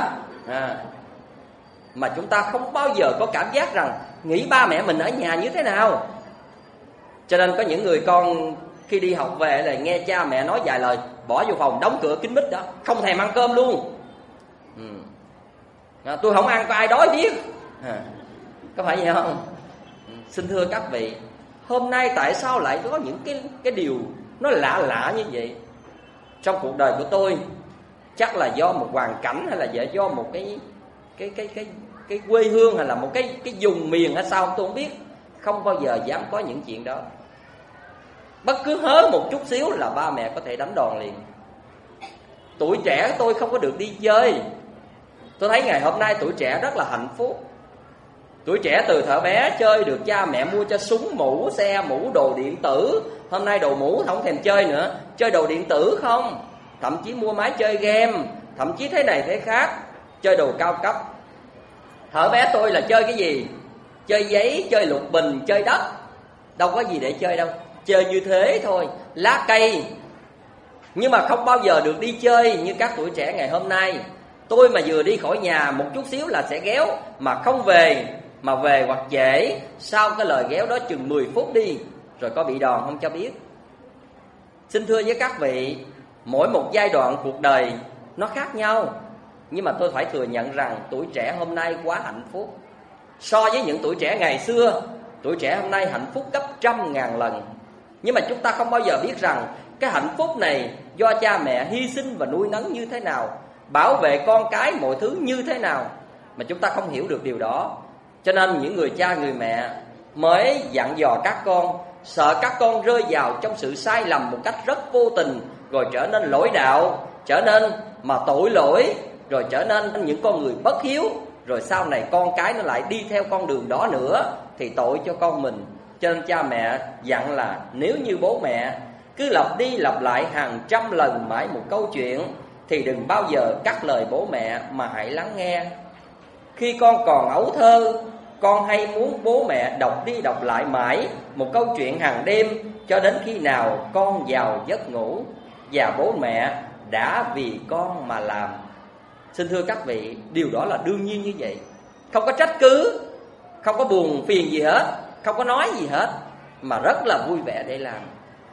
mà chúng ta không bao giờ có cảm giác rằng nghĩ ba mẹ mình ở nhà như thế nào. Cho nên có những người con khi đi học về là nghe cha mẹ nói vài lời, bỏ vô phòng đóng cửa kín mít đó, không thèm ăn cơm luôn. Tôi không ăn có ai đói biết, có phải vậy không? Xin thưa các vị, hôm nay tại sao lại có những cái điều nó lạ như vậy trong cuộc đời của tôi? Chắc là do một hoàn cảnh, hay là do một cái quê hương, hay là một cái vùng miền hay sao tôi không biết. Không bao giờ dám có những chuyện đó. Bất cứ hớ một chút xíu là ba mẹ có thể đánh đòn liền. Tuổi trẻ tôi không có được đi chơi. Tôi thấy ngày hôm nay tuổi trẻ rất là hạnh phúc. Tuổi trẻ từ thuở bé chơi được cha mẹ mua cho súng, mũ, xe, mũ, đồ điện tử. Hôm nay đồ mũ không thèm chơi nữa, chơi đồ điện tử không. Thậm chí mua máy chơi game, thậm chí thế này thế khác, chơi đồ cao cấp. Thuở bé tôi là chơi cái gì? Chơi giấy, chơi lục bình, chơi đất. Đâu có gì để chơi đâu, chơi như thế thôi, lá cây. Nhưng mà không bao giờ được đi chơi như các tuổi trẻ ngày hôm nay. Tôi mà vừa đi khỏi nhà một chút xíu là sẽ ghéo, mà không về, mà về hoặc trễ, sau cái lời ghéo đó chừng 10 phút đi, rồi có bị đòn không cho biết. Xin thưa với các vị, mỗi một giai đoạn cuộc đời nó khác nhau, nhưng mà tôi phải thừa nhận rằng tuổi trẻ hôm nay quá hạnh phúc. So với những tuổi trẻ ngày xưa, tuổi trẻ hôm nay hạnh phúc gấp 100.000 lần. Nhưng mà chúng ta không bao giờ biết rằng cái hạnh phúc này do cha mẹ hy sinh và nuôi nấng như thế nào, bảo vệ con cái mọi thứ như thế nào, mà chúng ta không hiểu được điều đó. Cho nên những người cha người mẹ mới dặn dò các con, sợ các con rơi vào trong sự sai lầm một cách rất vô tình, rồi trở nên lỗi đạo, trở nên mà tội lỗi, rồi trở nên những con người bất hiếu, rồi sau này con cái nó lại đi theo con đường đó nữa thì tội cho con mình. Cho nên cha mẹ dặn là nếu như bố mẹ cứ lặp đi lặp lại hàng trăm lần mãi một câu chuyện thì đừng bao giờ cắt lời bố mẹ mà hãy lắng nghe. Khi con còn ấu thơ, con hay muốn bố mẹ đọc đi đọc lại mãi một câu chuyện hàng đêm, cho đến khi nào con vào giấc ngủ, và bố mẹ đã vì con mà làm. Xin thưa các vị, điều đó là đương nhiên như vậy, không có trách cứ, không có buồn phiền gì hết, không có nói gì hết, mà rất là vui vẻ để làm.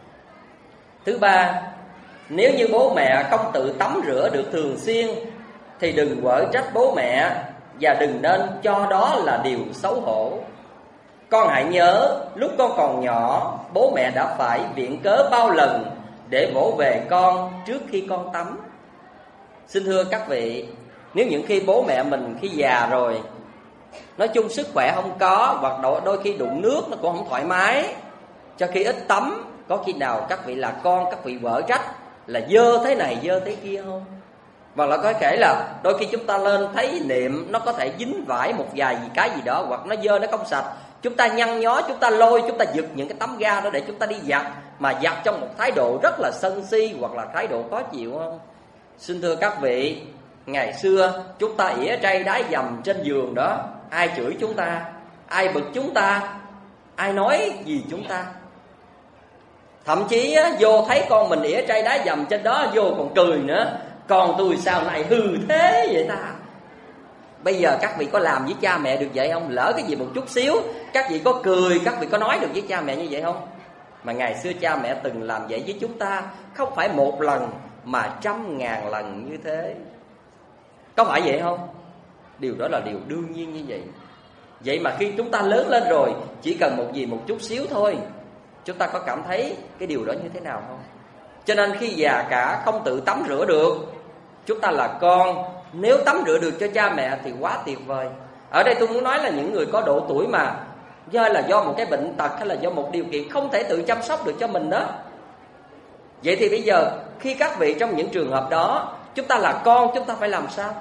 Thứ ba, nếu như bố mẹ không tự tắm rửa được thường xuyên thì đừng quở trách bố mẹ, và đừng nên cho đó là điều xấu hổ. Con hãy nhớ, lúc con còn nhỏ, bố mẹ đã phải viện cớ bao lần để vỗ về con trước khi con tắm. Xin thưa các vị, nếu những khi bố mẹ mình khi già rồi, nói chung sức khỏe không có, hoặc đôi khi đụng nước nó cũng không thoải mái, cho khi ít tắm, có khi nào các vị là con, các vị vợ trách là dơ thế này dơ thế kia không? Và lại có kể là đôi khi chúng ta lên thấy niệm nó có thể dính vải một vài cái gì đó, hoặc nó dơ nó không sạch, chúng ta nhăn nhó, chúng ta lôi, chúng ta giật những cái tấm ga đó để chúng ta đi giặt, mà giặt trong một thái độ rất là sân si hoặc là thái độ khó chịu không? Xin thưa các vị, ngày xưa chúng ta ỉa tray đái dầm trên giường đó, ai chửi chúng ta, ai bực chúng ta, ai nói gì chúng ta. Thậm chí vô thấy con mình ỉa tray đái dầm trên đó vô còn cười nữa, còn tôi sao này hư thế vậy ta. Bây giờ các vị có làm với cha mẹ được vậy không? Lỡ cái gì một chút xíu, các vị có cười, các vị có nói được với cha mẹ như vậy không? Mà ngày xưa cha mẹ từng làm vậy với chúng ta, không phải một lần mà 100.000 lần như thế. Có phải vậy không? Điều đó là điều đương nhiên như vậy. Vậy mà khi chúng ta lớn lên rồi, chỉ cần một chút xíu thôi, chúng ta có cảm thấy cái điều đó như thế nào không? Cho nên khi già cả không tự tắm rửa được, chúng ta là con, nếu tắm rửa được cho cha mẹ thì quá tuyệt vời. Ở đây tôi muốn nói là những người có độ tuổi mà do một cái bệnh tật hay là do một điều kiện không thể tự chăm sóc được cho mình đó. Vậy thì bây giờ khi các vị trong những trường hợp đó, chúng ta là con, chúng ta phải làm sao?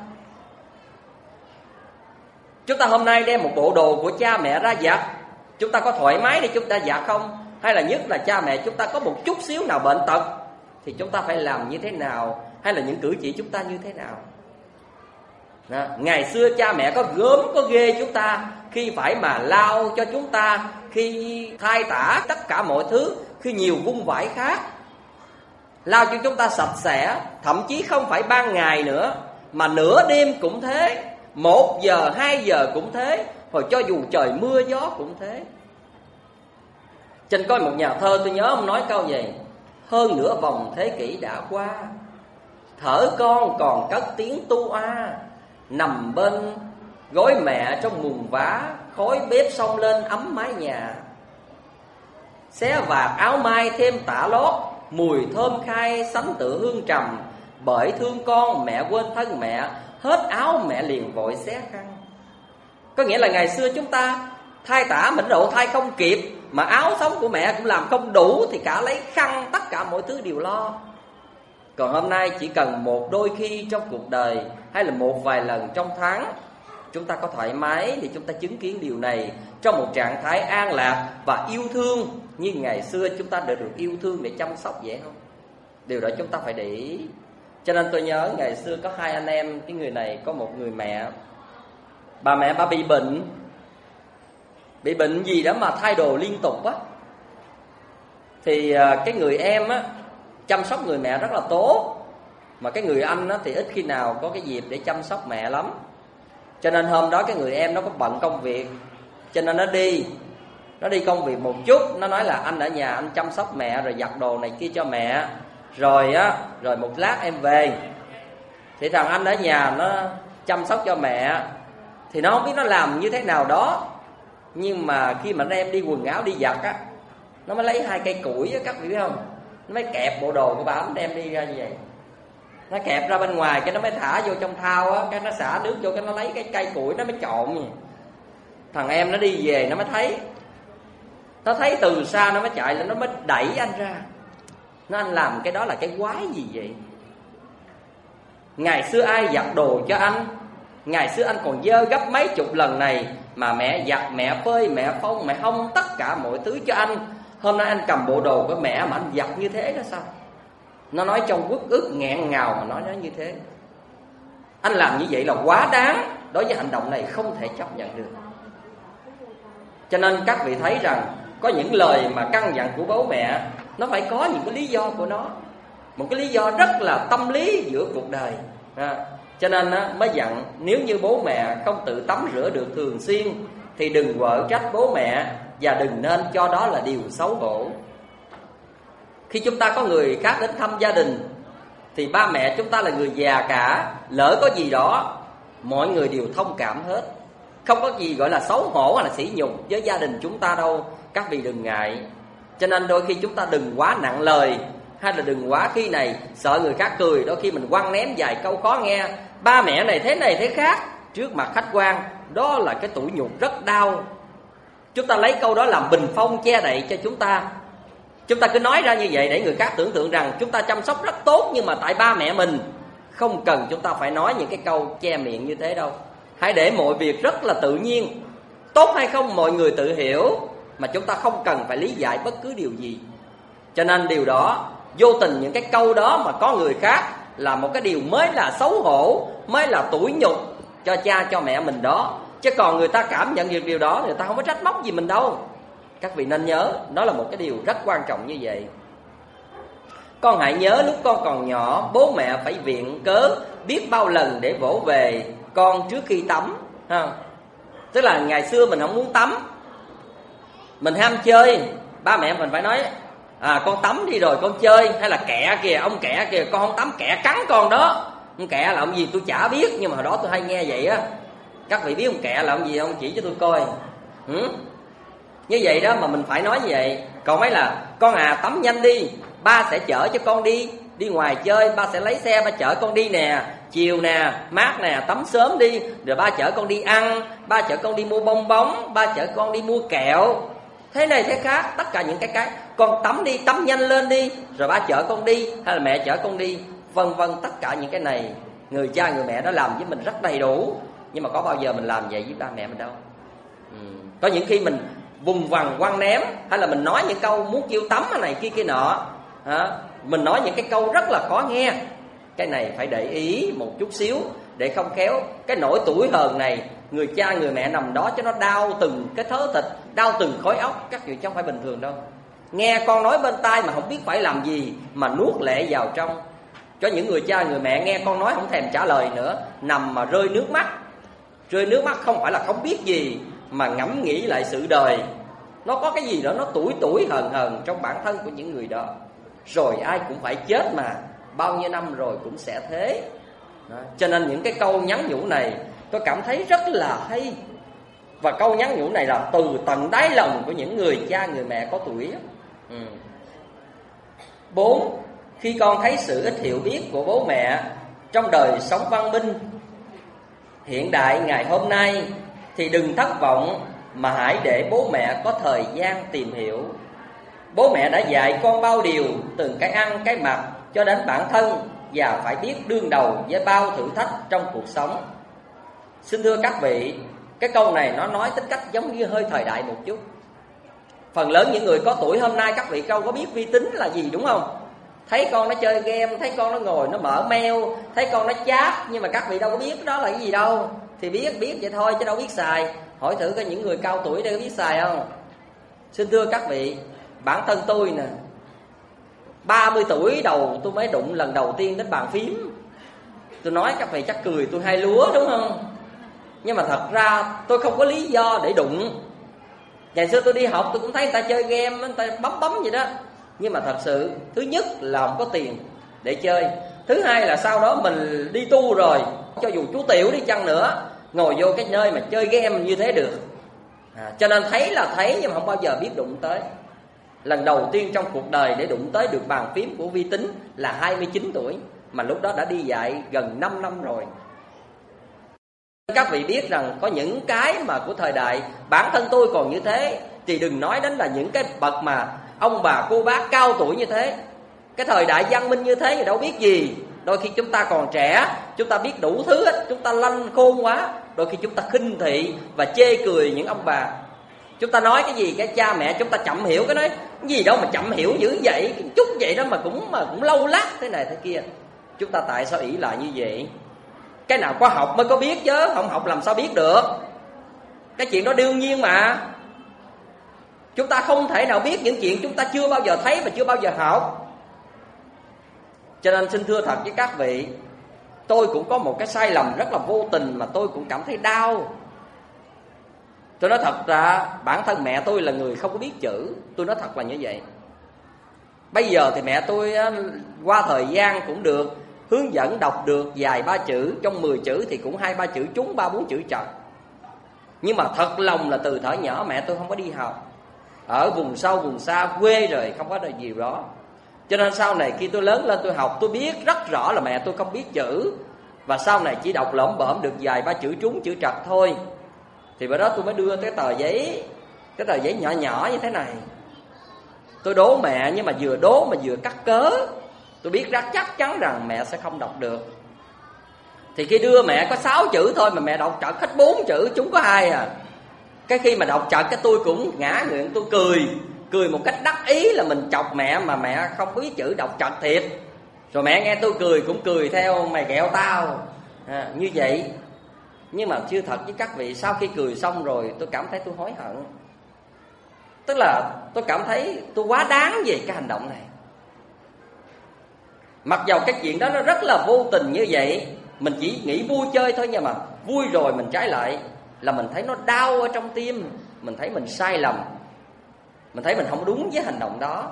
Chúng ta hôm nay đem một bộ đồ của cha mẹ ra giặt, chúng ta có thoải mái để chúng ta giặt không? Hay là nhất là cha mẹ chúng ta có một chút xíu nào bệnh tật thì chúng ta phải làm như thế nào? Hay là những cử chỉ chúng ta như thế nào? Đó. Ngày xưa cha mẹ có gớm có ghê chúng ta khi phải mà lau cho chúng ta, khi thay tả tất cả mọi thứ, khi nhiều vung vải khác, lau cho chúng ta sạch sẽ. Thậm chí không phải ban ngày nữa, mà nửa đêm cũng thế, 1 giờ 2 giờ cũng thế, rồi cho dù trời mưa gió cũng thế. Trên coi một nhà thơ tôi nhớ ông nói câu gì: hơn nửa vòng thế kỷ đã qua, thở con còn cất tiếng tu a, nằm bên gối mẹ trong mùng vá, khói bếp xông lên ấm mái nhà. Xé vạt áo mai thêm tả lót, mùi thơm khai sánh tự hương trầm. Bởi thương con mẹ quên thân mẹ, hết áo mẹ liền vội xé khăn. Có nghĩa là ngày xưa chúng ta thay tả mệnh độ thay không kịp, mà áo sống của mẹ cũng làm không đủ, thì cả lấy khăn, tất cả mọi thứ đều lo. Còn hôm nay chỉ cần một đôi khi trong cuộc đời, hay là một vài lần trong tháng, chúng ta có thoải mái thì chúng ta chứng kiến điều này trong một trạng thái an lạc và yêu thương như ngày xưa chúng ta đã được yêu thương để chăm sóc vậy không? Điều đó chúng ta phải để ý. Cho nên tôi nhớ ngày xưa có 2 anh em, cái người này có một người mẹ, bà mẹ bà bị bệnh gì đó mà thay đồ liên tục á. Thì cái người em á chăm sóc người mẹ rất là tốt, mà cái người anh á thì ít khi nào có cái dịp để chăm sóc mẹ lắm. Cho nên hôm đó cái người em nó có bận công việc, cho nên nó đi công việc một chút, nó nói là anh ở nhà anh chăm sóc mẹ rồi giặt đồ này kia cho mẹ, rồi một lát em về. Thì thằng anh ở nhà nó chăm sóc cho mẹ, thì nó không biết nó làm như thế nào đó, nhưng mà khi mà nó đem đi quần áo đi giặt á, nó mới lấy 2 cây củi á, các vị biết không? Nó mới kẹp bộ đồ của bà, nó đem đi ra như vậy. Nó kẹp ra bên ngoài, cái nó mới thả vô trong thau á, cái nó xả nước vô, cái nó lấy cái cây củi nó mới trộn vậy. Thằng em nó đi về nó mới thấy, nó thấy từ xa nó mới chạy lên, nó mới đẩy anh ra. Nó: anh làm cái đó là cái quái gì vậy? Ngày xưa ai giặt đồ cho anh? Ngày xưa anh còn dơ gấp mấy chục lần này, mà mẹ giặt, mẹ phơi, mẹ phông, mẹ hong tất cả mọi thứ cho anh. Hôm nay anh cầm bộ đồ của mẹ mà anh giặt như thế đó sao? Nó nói trong uất ức nghẹn ngào mà nói như thế. Anh làm như vậy là quá đáng, đối với hành động này không thể chấp nhận được. Cho nên các vị thấy rằng có những lời mà căn dặn của bố mẹ, nó phải có những cái lý do của nó, một cái lý do rất là tâm lý giữa cuộc đời. Cho nên mới dặn nếu như bố mẹ không tự tắm rửa được thường xuyên thì đừng quở trách bố mẹ, và đừng nên cho đó là điều xấu hổ. Khi chúng ta có người khác đến thăm gia đình thì ba mẹ chúng ta là người già cả, lỡ có gì đó mọi người đều thông cảm hết, không có gì gọi là xấu hổ hay là sỉ nhục với gia đình chúng ta đâu, các vị đừng ngại. Cho nên đôi khi chúng ta đừng quá nặng lời, hay là đừng quá khi này sợ người khác cười, đôi khi mình quăng ném vài câu khó nghe, ba mẹ này thế khác trước mặt khách quan, đó là cái tủi nhục rất đau. Chúng ta lấy câu đó làm bình phong che đậy cho chúng ta. Chúng ta cứ nói ra như vậy để người khác tưởng tượng rằng chúng ta chăm sóc rất tốt, nhưng mà tại ba mẹ mình Không cần chúng ta phải nói những cái câu che miệng như thế đâu. Hãy để mọi việc rất là tự nhiên. Tốt hay không mọi người tự hiểu, mà chúng ta không cần phải lý giải bất cứ điều gì. Cho nên điều đó, vô tình những cái câu đó mà có người khác là một cái điều mới là xấu hổ, mới là tủi nhục cho cha cho mẹ mình đó. Chứ còn người ta cảm nhận được điều đó, người ta không có trách móc gì mình đâu. Các vị nên nhớ, đó là một cái điều rất quan trọng như vậy. Con hãy nhớ lúc con còn nhỏ, bố mẹ phải viện cớ biết bao lần để vỗ về con trước khi tắm. Tức là ngày xưa mình không muốn tắm, mình ham chơi, ba mẹ mình phải nói con tắm đi rồi con chơi. Hay là kẹ kìa, ông kẹ kìa, con không tắm kẹ cắn con đó. Ông kẹ là ông gì tôi chả biết, nhưng mà hồi đó tôi hay nghe vậy á. Các vị biết ông kẹ là ông gì không? Chỉ cho tôi coi. Như vậy đó mà mình phải nói như vậy. Còn mấy là con tắm nhanh đi, ba sẽ chở cho con đi ngoài chơi, ba sẽ lấy xe ba chở con đi nè, chiều nè, mát nè, tắm sớm đi, rồi ba chở con đi ăn, ba chở con đi mua bong bóng, ba chở con đi mua kẹo, thế này thế khác. Tất cả những cái con tắm đi, tắm nhanh lên đi, rồi ba chở con đi, hay là mẹ chở con đi, vân vân. Tất cả những cái này người cha người mẹ đã làm với mình rất đầy đủ. Nhưng mà có bao giờ mình làm vậy với ba mẹ mình đâu. Có những khi mình vùng vằng quăng ném, hay là mình nói những câu muốn kêu tắm này kia kia nọ, mình nói những cái câu rất là khó nghe. Cái này phải để ý một chút xíu, để không khéo cái nỗi tủi hờn này người cha người mẹ nằm đó cho nó đau từng cái thớ thịt, đau từng khối óc. Các vị chứ không phải bình thường đâu. Nghe con nói bên tai mà không biết phải làm gì, mà nuốt lệ vào trong. Cho những người cha người mẹ nghe con nói không thèm trả lời nữa, nằm mà rơi nước mắt. Rơi nước mắt không phải là không biết gì, mà ngẫm nghĩ lại sự đời. Nó có cái gì đó nó tủi hờn trong bản thân của những người đó. Rồi ai cũng phải chết mà, bao nhiêu năm rồi cũng sẽ thế đó. Cho nên những cái câu nhắn nhủ này tôi cảm thấy rất là hay. Và câu nhắn nhủ này là từ tận đáy lòng của những người cha người mẹ có tuổi. 4. Khi con thấy sự ít hiểu biết của bố mẹ trong đời sống văn minh hiện đại ngày hôm nay, thì đừng thất vọng, mà hãy để bố mẹ có thời gian tìm hiểu. Bố mẹ đã dạy con bao điều, từng cái ăn cái mặc cho đến bản thân, và phải biết đương đầu với bao thử thách trong cuộc sống. Xin thưa các vị, cái câu này nó nói tính cách giống như hơi thời đại một chút. Phần lớn những người có tuổi hôm nay, các vị đâu có biết vi tính là gì, đúng không? Thấy con nó chơi game, thấy con nó ngồi nó mở mail, thấy con nó chat, nhưng mà các vị đâu có biết đó là cái gì đâu. Thì biết vậy thôi chứ đâu biết xài. Hỏi thử có những người cao tuổi đây có biết xài không? Xin thưa các vị, bản thân tôi nè, 30 tuổi đầu tôi mới đụng lần đầu tiên đến bàn phím. Tôi nói các vị chắc cười tôi hay lúa, đúng không? Nhưng mà thật ra tôi không có lý do để đụng. Ngày xưa tôi đi học tôi cũng thấy người ta chơi game, người ta bấm vậy đó. Nhưng mà thật sự, thứ nhất là không có tiền để chơi. Thứ hai là sau đó mình đi tu rồi, cho dù chú tiểu đi chăng nữa, ngồi vô cái nơi mà chơi game như thế được. Cho nên thấy là thấy, nhưng mà không bao giờ biết đụng tới. Lần đầu tiên trong cuộc đời để đụng tới được bàn phím của vi tính là 29 tuổi, mà lúc đó đã đi dạy gần 5 năm rồi. Các vị biết rằng có những cái mà của thời đại, bản thân tôi còn như thế, thì đừng nói đến là những cái bậc mà ông bà cô bác cao tuổi như thế. Cái thời đại văn minh như thế thì đâu biết gì. Đôi khi chúng ta còn trẻ, chúng ta biết đủ thứ hết, chúng ta lanh khôn quá. Đôi khi chúng ta khinh thị và chê cười những ông bà. Chúng ta nói cái gì cái cha mẹ chúng ta chậm hiểu, cái nói cái gì đâu mà chậm hiểu dữ vậy, cái chút vậy đó mà cũng lâu lắc thế này thế kia. Chúng ta tại sao ỷ lại như vậy? Cái nào có học mới có biết chứ, không học làm sao biết được. Cái chuyện đó đương nhiên mà. Chúng ta không thể nào biết những chuyện chúng ta chưa bao giờ thấy và chưa bao giờ học. Cho nên xin thưa thật với các vị, tôi cũng có một cái sai lầm rất là vô tình mà tôi cũng cảm thấy đau. Tôi nói thật ra bản thân mẹ tôi là người không có biết chữ. Tôi nói thật là như vậy. Bây giờ thì mẹ tôi qua thời gian cũng được hướng dẫn đọc được vài ba chữ. Trong 10 chữ thì cũng 2-3 chữ trúng, 3-4 chữ trật. Nhưng mà thật lòng là từ thuở nhỏ mẹ tôi không có đi học. Ở vùng sâu vùng xa quê rồi, không có gì đó. Cho nên sau này khi tôi lớn lên tôi học, tôi biết rất rõ là mẹ tôi không biết chữ. Và sau này chỉ đọc lỏm bởm được vài ba chữ trúng chữ trật thôi. Thì bữa đó tôi mới đưa cái tờ giấy nhỏ nhỏ như thế này. Tôi đố mẹ, nhưng mà vừa đố mà vừa cắt cớ. Tôi biết rất chắc chắn rằng mẹ sẽ không đọc được. Thì khi đưa mẹ có 6 chữ thôi mà mẹ đọc trật hết 4 chữ, chúng có 2 à. Cái khi mà đọc trật cái tôi cũng ngã nguyện, tôi cười một cách đắc ý là mình chọc mẹ mà mẹ không biết chữ đọc trật thiệt. Rồi mẹ nghe tôi cười cũng cười theo, mày ghẹo tao như vậy. Nhưng mà chưa thật với các vị, sau khi cười xong rồi tôi cảm thấy tôi hối hận. Tức là tôi cảm thấy tôi quá đáng về cái hành động này. Mặc dầu cái chuyện đó nó rất là vô tình như vậy, mình chỉ nghĩ vui chơi thôi, nhưng mà vui rồi mình trái lại là mình thấy nó đau ở trong tim. Mình thấy mình sai lầm, mình thấy mình không đúng với hành động đó.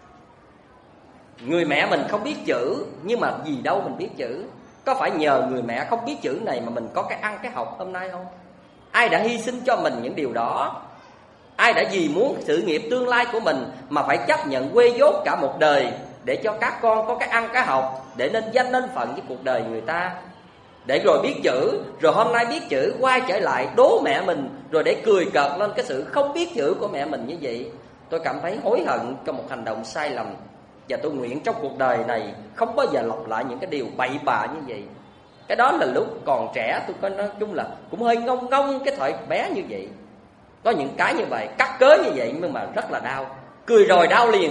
Người mẹ mình không biết chữ, nhưng mà gì đâu mình biết chữ. Có phải nhờ người mẹ không biết chữ này mà mình có cái ăn cái học hôm nay không? Ai đã hy sinh cho mình những điều đó? Ai đã vì muốn sự nghiệp tương lai của mình mà phải chấp nhận quê dốt cả một đời để cho các con có cái ăn cái học, để nên danh nên phận với cuộc đời người ta? Để rồi biết chữ, rồi hôm nay biết chữ quay trở lại đố mẹ mình, rồi để cười cợt lên cái sự không biết chữ của mẹ mình như vậy. Tôi cảm thấy hối hận cho một hành động sai lầm. Và tôi nguyện trong cuộc đời này không bao giờ lặp lại những cái điều bậy bạ như vậy. Cái đó là lúc còn trẻ tôi có nói chung là cũng hơi ngông ngông cái thời bé như vậy. Có những cái như vậy, cắt cớ như vậy nhưng mà rất là đau. Cười rồi đau liền,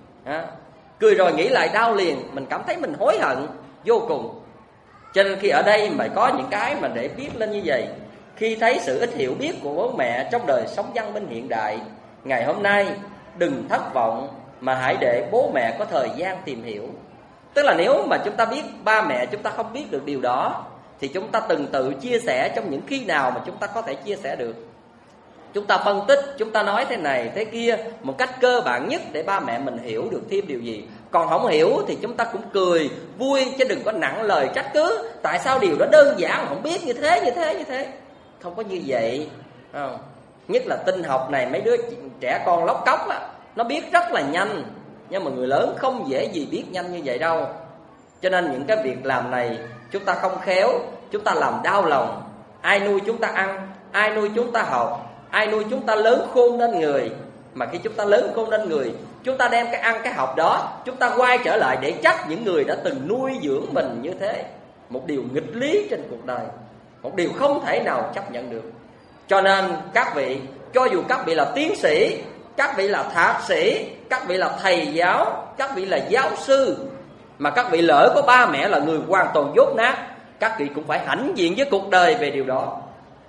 cười rồi nghĩ lại đau liền. Mình cảm thấy mình hối hận vô cùng. Cho nên khi ở đây mà có những cái mà để biết lên như vậy, khi thấy sự ít hiểu biết của bố mẹ trong đời sống văn minh hiện đại ngày hôm nay, đừng thất vọng mà hãy để bố mẹ có thời gian tìm hiểu. Tức là nếu mà chúng ta biết ba mẹ chúng ta không biết được điều đó, thì chúng ta từng tự chia sẻ trong những khi nào mà chúng ta có thể chia sẻ được. Chúng ta phân tích, chúng ta nói thế này thế kia một cách cơ bản nhất để ba mẹ mình hiểu được thêm điều gì. Còn không hiểu thì chúng ta cũng cười vui, chứ đừng có nặng lời trách cứ. Tại sao điều đó đơn giản không biết như thế. Không có như vậy. Nhất là tin học này, mấy đứa trẻ con lóc cóc á, nó biết rất là nhanh, nhưng mà người lớn không dễ gì biết nhanh như vậy đâu. Cho nên những cái việc làm này chúng ta không khéo, chúng ta làm đau lòng. Ai nuôi chúng ta ăn, ai nuôi chúng ta học, ai nuôi chúng ta lớn khôn nên người. Mà khi chúng ta lớn khôn nên người, chúng ta đem cái ăn cái học đó, chúng ta quay trở lại để trách những người đã từng nuôi dưỡng mình như thế. Một điều nghịch lý trên cuộc đời, một điều không thể nào chấp nhận được. Cho nên các vị, cho dù các vị là tiến sĩ, các vị là thạc sĩ, các vị là thầy giáo, các vị là giáo sư, mà các vị lỡ có ba mẹ là người hoàn toàn dốt nát, các vị cũng phải hãnh diện với cuộc đời về điều đó.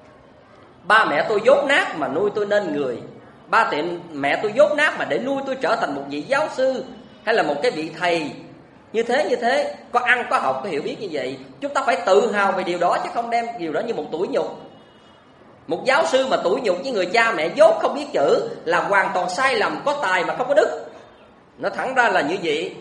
Ba mẹ tôi dốt nát mà nuôi tôi nên người. Ba mẹ tôi dốt nát mà để nuôi tôi trở thành một vị giáo sư hay là một cái vị thầy như thế, có ăn có học có hiểu biết như vậy. Chúng ta phải tự hào về điều đó, chứ không đem điều đó như một tủi nhục. Một giáo sư mà tủi nhục với người cha mẹ dốt không biết chữ là hoàn toàn sai lầm, có tài mà không có đức. Nó thẳng ra là như vậy.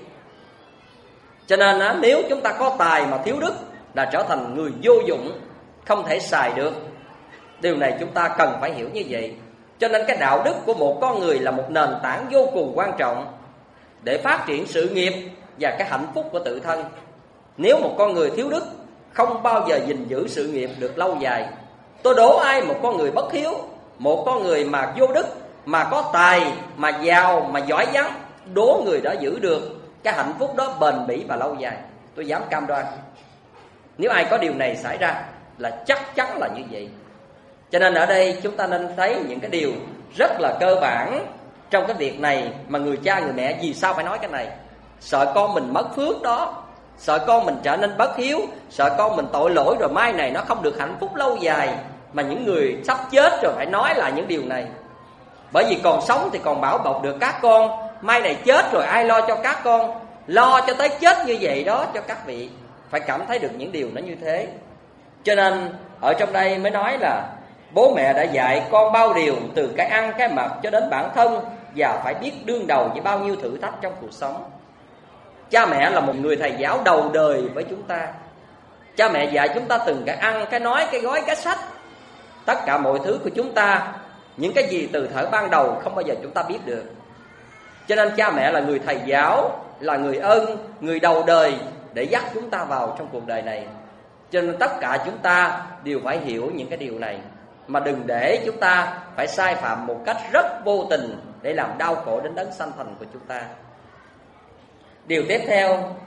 Cho nên nếu chúng ta có tài mà thiếu đức là trở thành người vô dụng, không thể xài được. Điều này chúng ta cần phải hiểu như vậy. Cho nên cái đạo đức của một con người là một nền tảng vô cùng quan trọng để phát triển sự nghiệp và cái hạnh phúc của tự thân. Nếu một con người thiếu đức không bao giờ gìn giữ sự nghiệp được lâu dài. Tôi đố ai một con người bất hiếu, một con người mà vô đức, mà có tài, mà giàu, mà giỏi giắng, đố người đó giữ được cái hạnh phúc đó bền bỉ và lâu dài. Tôi dám cam đoan, nếu ai có điều này xảy ra là chắc chắn là như vậy. Cho nên ở đây chúng ta nên thấy những cái điều rất là cơ bản trong cái việc này mà người cha người mẹ vì sao phải nói cái này. Sợ con mình mất phước đó, sợ con mình trở nên bất hiếu, sợ con mình tội lỗi rồi mai này nó không được hạnh phúc lâu dài. Mà những người sắp chết rồi phải nói lại những điều này. Bởi vì còn sống thì còn bảo bọc được các con, mai này chết rồi ai lo cho các con, lo cho tới chết như vậy đó. Cho các vị phải cảm thấy được những điều nó như thế. Cho nên ở trong đây mới nói là bố mẹ đã dạy con bao điều, từ cái ăn cái mặc cho đến bản thân, và phải biết đương đầu với bao nhiêu thử thách trong cuộc sống. Cha mẹ là một người thầy giáo đầu đời với chúng ta. Cha mẹ dạy chúng ta từng cái ăn, cái nói, cái gói, cái sách. Tất cả mọi thứ của chúng ta, những cái gì từ thời ban đầu không bao giờ chúng ta biết được. Cho nên cha mẹ là người thầy giáo, là người ân, người đầu đời để dắt chúng ta vào trong cuộc đời này. Cho nên tất cả chúng ta đều phải hiểu những cái điều này, mà đừng để chúng ta phải sai phạm một cách rất vô tình để làm đau khổ đến đấng sanh thành của chúng ta. Điều tiếp theo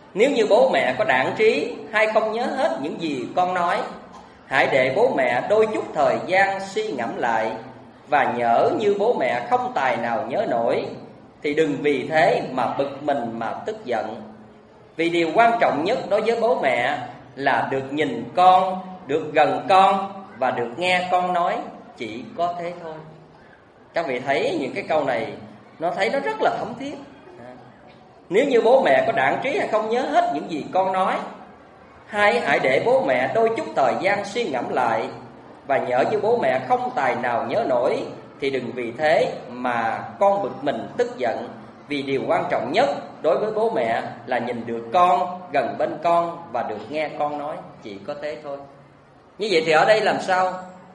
Nếu như bố mẹ có đãng trí hay không nhớ hết những gì con nói, hãy để bố mẹ đôi chút thời gian suy ngẫm lại. Và nhỡ như bố mẹ không tài nào nhớ nổi, thì đừng vì thế mà bực mình mà tức giận. Vì điều quan trọng nhất đối với bố mẹ là được nhìn con, được gần con và được nghe con nói, chỉ có thế thôi. Các vị thấy những cái câu này nó rất là thấm thiết. Nếu như bố mẹ có đãng trí hay không nhớ hết những gì con nói, hãy để bố mẹ đôi chút thời gian suy ngẫm lại. Và nhỡ như bố mẹ không tài nào nhớ nổi, thì đừng vì thế mà con bực mình tức giận. Vì điều quan trọng nhất đối với bố mẹ là nhìn được con, gần bên con và được nghe con nói, chỉ có thế thôi. Như vậy thì ở đây làm sao?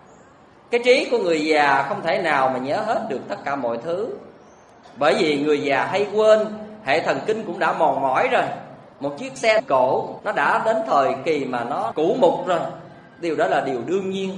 Cái trí của người già không thể nào mà nhớ hết được tất cả mọi thứ. Bởi vì người già hay quên, hệ thần kinh cũng đã mòn mỏi rồi. Một chiếc xe cổ nó đã đến thời kỳ mà nó cũ mục rồi. Điều đó là điều đương nhiên.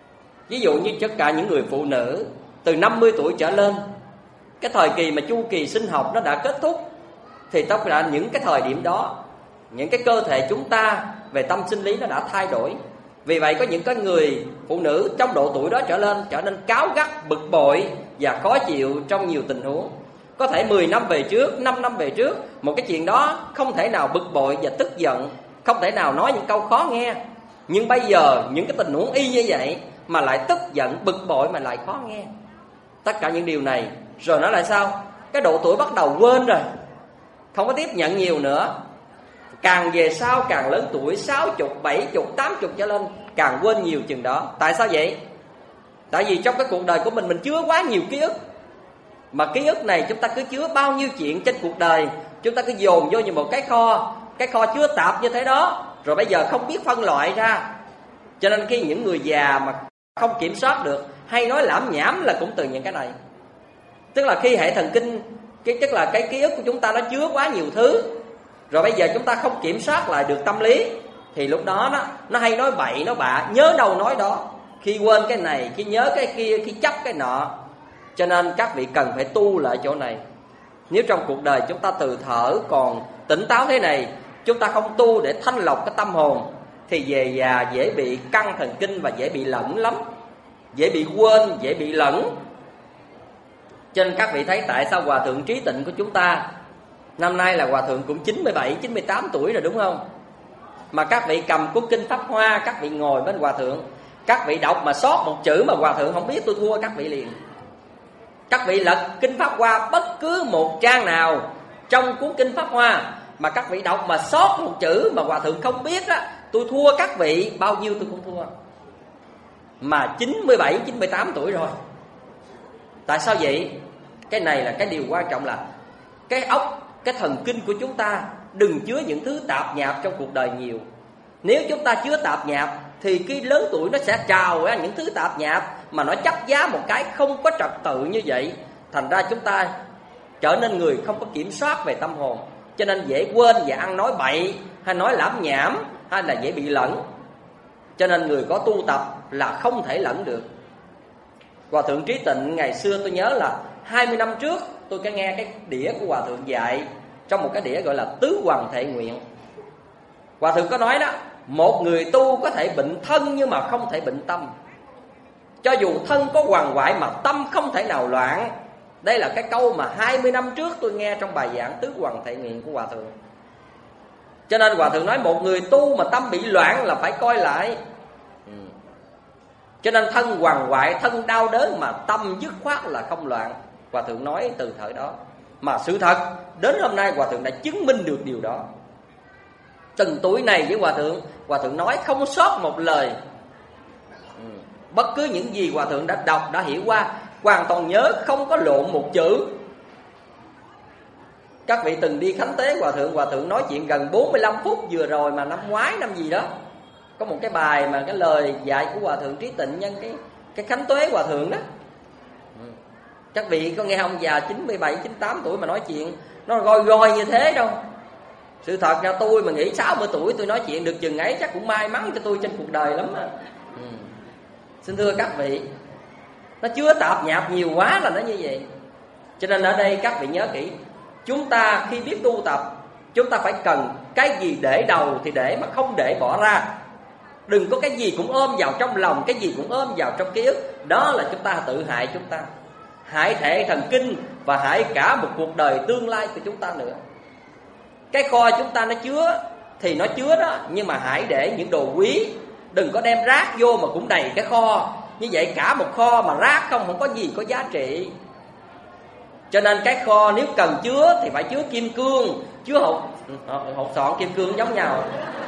Ví dụ như tất cả những người phụ nữ từ 50 tuổi trở lên, cái thời kỳ mà chu kỳ sinh học nó đã kết thúc, thì tất cả những cái thời điểm đó, những cái cơ thể chúng ta về tâm sinh lý nó đã thay đổi. Vì vậy có những cái người phụ nữ trong độ tuổi đó trở lên trở nên cáu gắt, bực bội và khó chịu trong nhiều tình huống. Có thể 10 năm về trước, 5 năm về trước, một cái chuyện đó không thể nào bực bội và tức giận, không thể nào nói những câu khó nghe. Nhưng bây giờ những cái tình huống y như vậy mà lại tức giận, bực bội mà lại khó nghe. Tất cả những điều này rồi nó lại sao? Cái độ tuổi bắt đầu quên rồi, không có tiếp nhận nhiều nữa. Càng về sau càng lớn tuổi, 60, 70, 80 trở lên, càng quên nhiều chừng đó. Tại sao vậy? Tại vì trong cái cuộc đời của mình chứa quá nhiều ký ức. Mà ký ức này chúng ta cứ chứa bao nhiêu chuyện trên cuộc đời, chúng ta cứ dồn vô như một cái kho chứa tạp như thế đó. Rồi bây giờ không biết phân loại ra. Cho nên khi những người già mà không kiểm soát được, hay nói lảm nhảm là cũng từ những cái này. Tức là khi hệ thần kinh, tức là cái ký ức của chúng ta nó chứa quá nhiều thứ, rồi bây giờ chúng ta không kiểm soát lại được tâm lý, thì lúc đó nó hay nói bậy nói bạ, nhớ đâu nói đó. Khi quên cái này, khi nhớ cái kia, khi chấp cái nọ. Cho nên các vị cần phải tu lại chỗ này. Nếu trong cuộc đời chúng ta từ thở còn tỉnh táo thế này, chúng ta không tu để thanh lọc cái tâm hồn, thì về già dễ bị căng thần kinh và dễ bị lẫn lắm, dễ bị quên, dễ bị lẫn. Cho nên các vị thấy tại sao Hòa Thượng Trí Tịnh của chúng ta năm nay là Hòa Thượng cũng 97, 98 tuổi rồi đúng không? Mà các vị cầm cuốn kinh Pháp Hoa, các vị ngồi bên Hòa Thượng, các vị đọc mà sót một chữ mà Hòa Thượng không biết, tôi thua các vị liền. Các vị lật kinh Pháp Hoa bất cứ một trang nào trong cuốn kinh Pháp Hoa mà các vị đọc mà sót một chữ mà Hòa Thượng không biết á, tôi thua các vị bao nhiêu tôi cũng thua. Mà 97, 98 tuổi rồi. Tại sao vậy? Cái này là cái điều quan trọng, là cái óc, cái thần kinh của chúng ta đừng chứa những thứ tạp nhạp trong cuộc đời nhiều. Nếu chúng ta chứa tạp nhạp thì cái lớn tuổi nó sẽ trào ra những thứ tạp nhạp mà nó chấp giá một cái không có trật tự như vậy. Thành ra chúng ta trở nên người không có kiểm soát về tâm hồn, cho nên dễ quên và ăn nói bậy, hay nói lảm nhảm, hay là dễ bị lẫn. Cho nên người có tu tập là không thể lẫn được. Hòa Thượng Trí Tịnh ngày xưa tôi nhớ là 20 năm trước tôi có nghe cái đĩa của Hòa Thượng dạy, trong một cái đĩa gọi là Tứ Hoằng Thệ Nguyện. Hòa Thượng có nói đó, một người tu có thể bệnh thân nhưng mà không thể bệnh tâm. Cho dù thân có hoàng hoại mà tâm không thể nào loạn. Đây là cái câu mà 20 năm trước tôi nghe trong bài giảng Tứ Hoằng Thệ Nguyện của Hòa Thượng. Cho nên Hòa Thượng nói một người tu mà tâm bị loạn là phải coi lại. Cho nên thân hoàng hoại, thân đau đớn mà tâm dứt khoát là không loạn. Hòa Thượng nói từ thời đó. Mà sự thật đến hôm nay Hòa Thượng đã chứng minh được điều đó. Từng tuổi này với Hòa Thượng nói không sót một lời. Bất cứ những gì Hòa Thượng đã đọc, đã hiểu qua, hoàn toàn nhớ, không có lộn một chữ. Các vị từng đi khánh tế Hòa Thượng nói chuyện gần 45 phút vừa rồi mà năm ngoái năm gì đó. Có một cái bài mà cái lời dạy của Hòa Thượng Trí Tịnh nhân cái khánh tế Hòa Thượng đó. Các vị có nghe ông già 97, 98 tuổi mà nói chuyện nó goi như thế đâu. Sự thật ra tôi mà nghĩ 60 tuổi tôi nói chuyện được chừng ấy chắc cũng may mắn cho tôi trên cuộc đời lắm á. Xin thưa các vị, nó chứa tạp nhạp nhiều quá là nó như vậy. Cho nên ở đây các vị nhớ kỹ, chúng ta khi biết tu tập Chúng ta phải cần cái gì để đầu thì để, mà không để bỏ ra. Đừng có cái gì cũng ôm vào trong lòng, cái gì cũng ôm vào trong ký ức. Đó là chúng ta tự hại chúng ta, hại hệ thần kinh và hại cả một cuộc đời tương lai của chúng ta nữa. Cái kho chúng ta nó chứa thì nó chứa đó, nhưng mà hãy để những đồ quý. Đừng có đem rác vô mà cũng đầy cái kho. Như vậy cả một kho mà rác không có gì có giá trị. Cho nên cái kho nếu cần chứa thì phải chứa kim cương, chứa hột sọn kim cương giống nhau.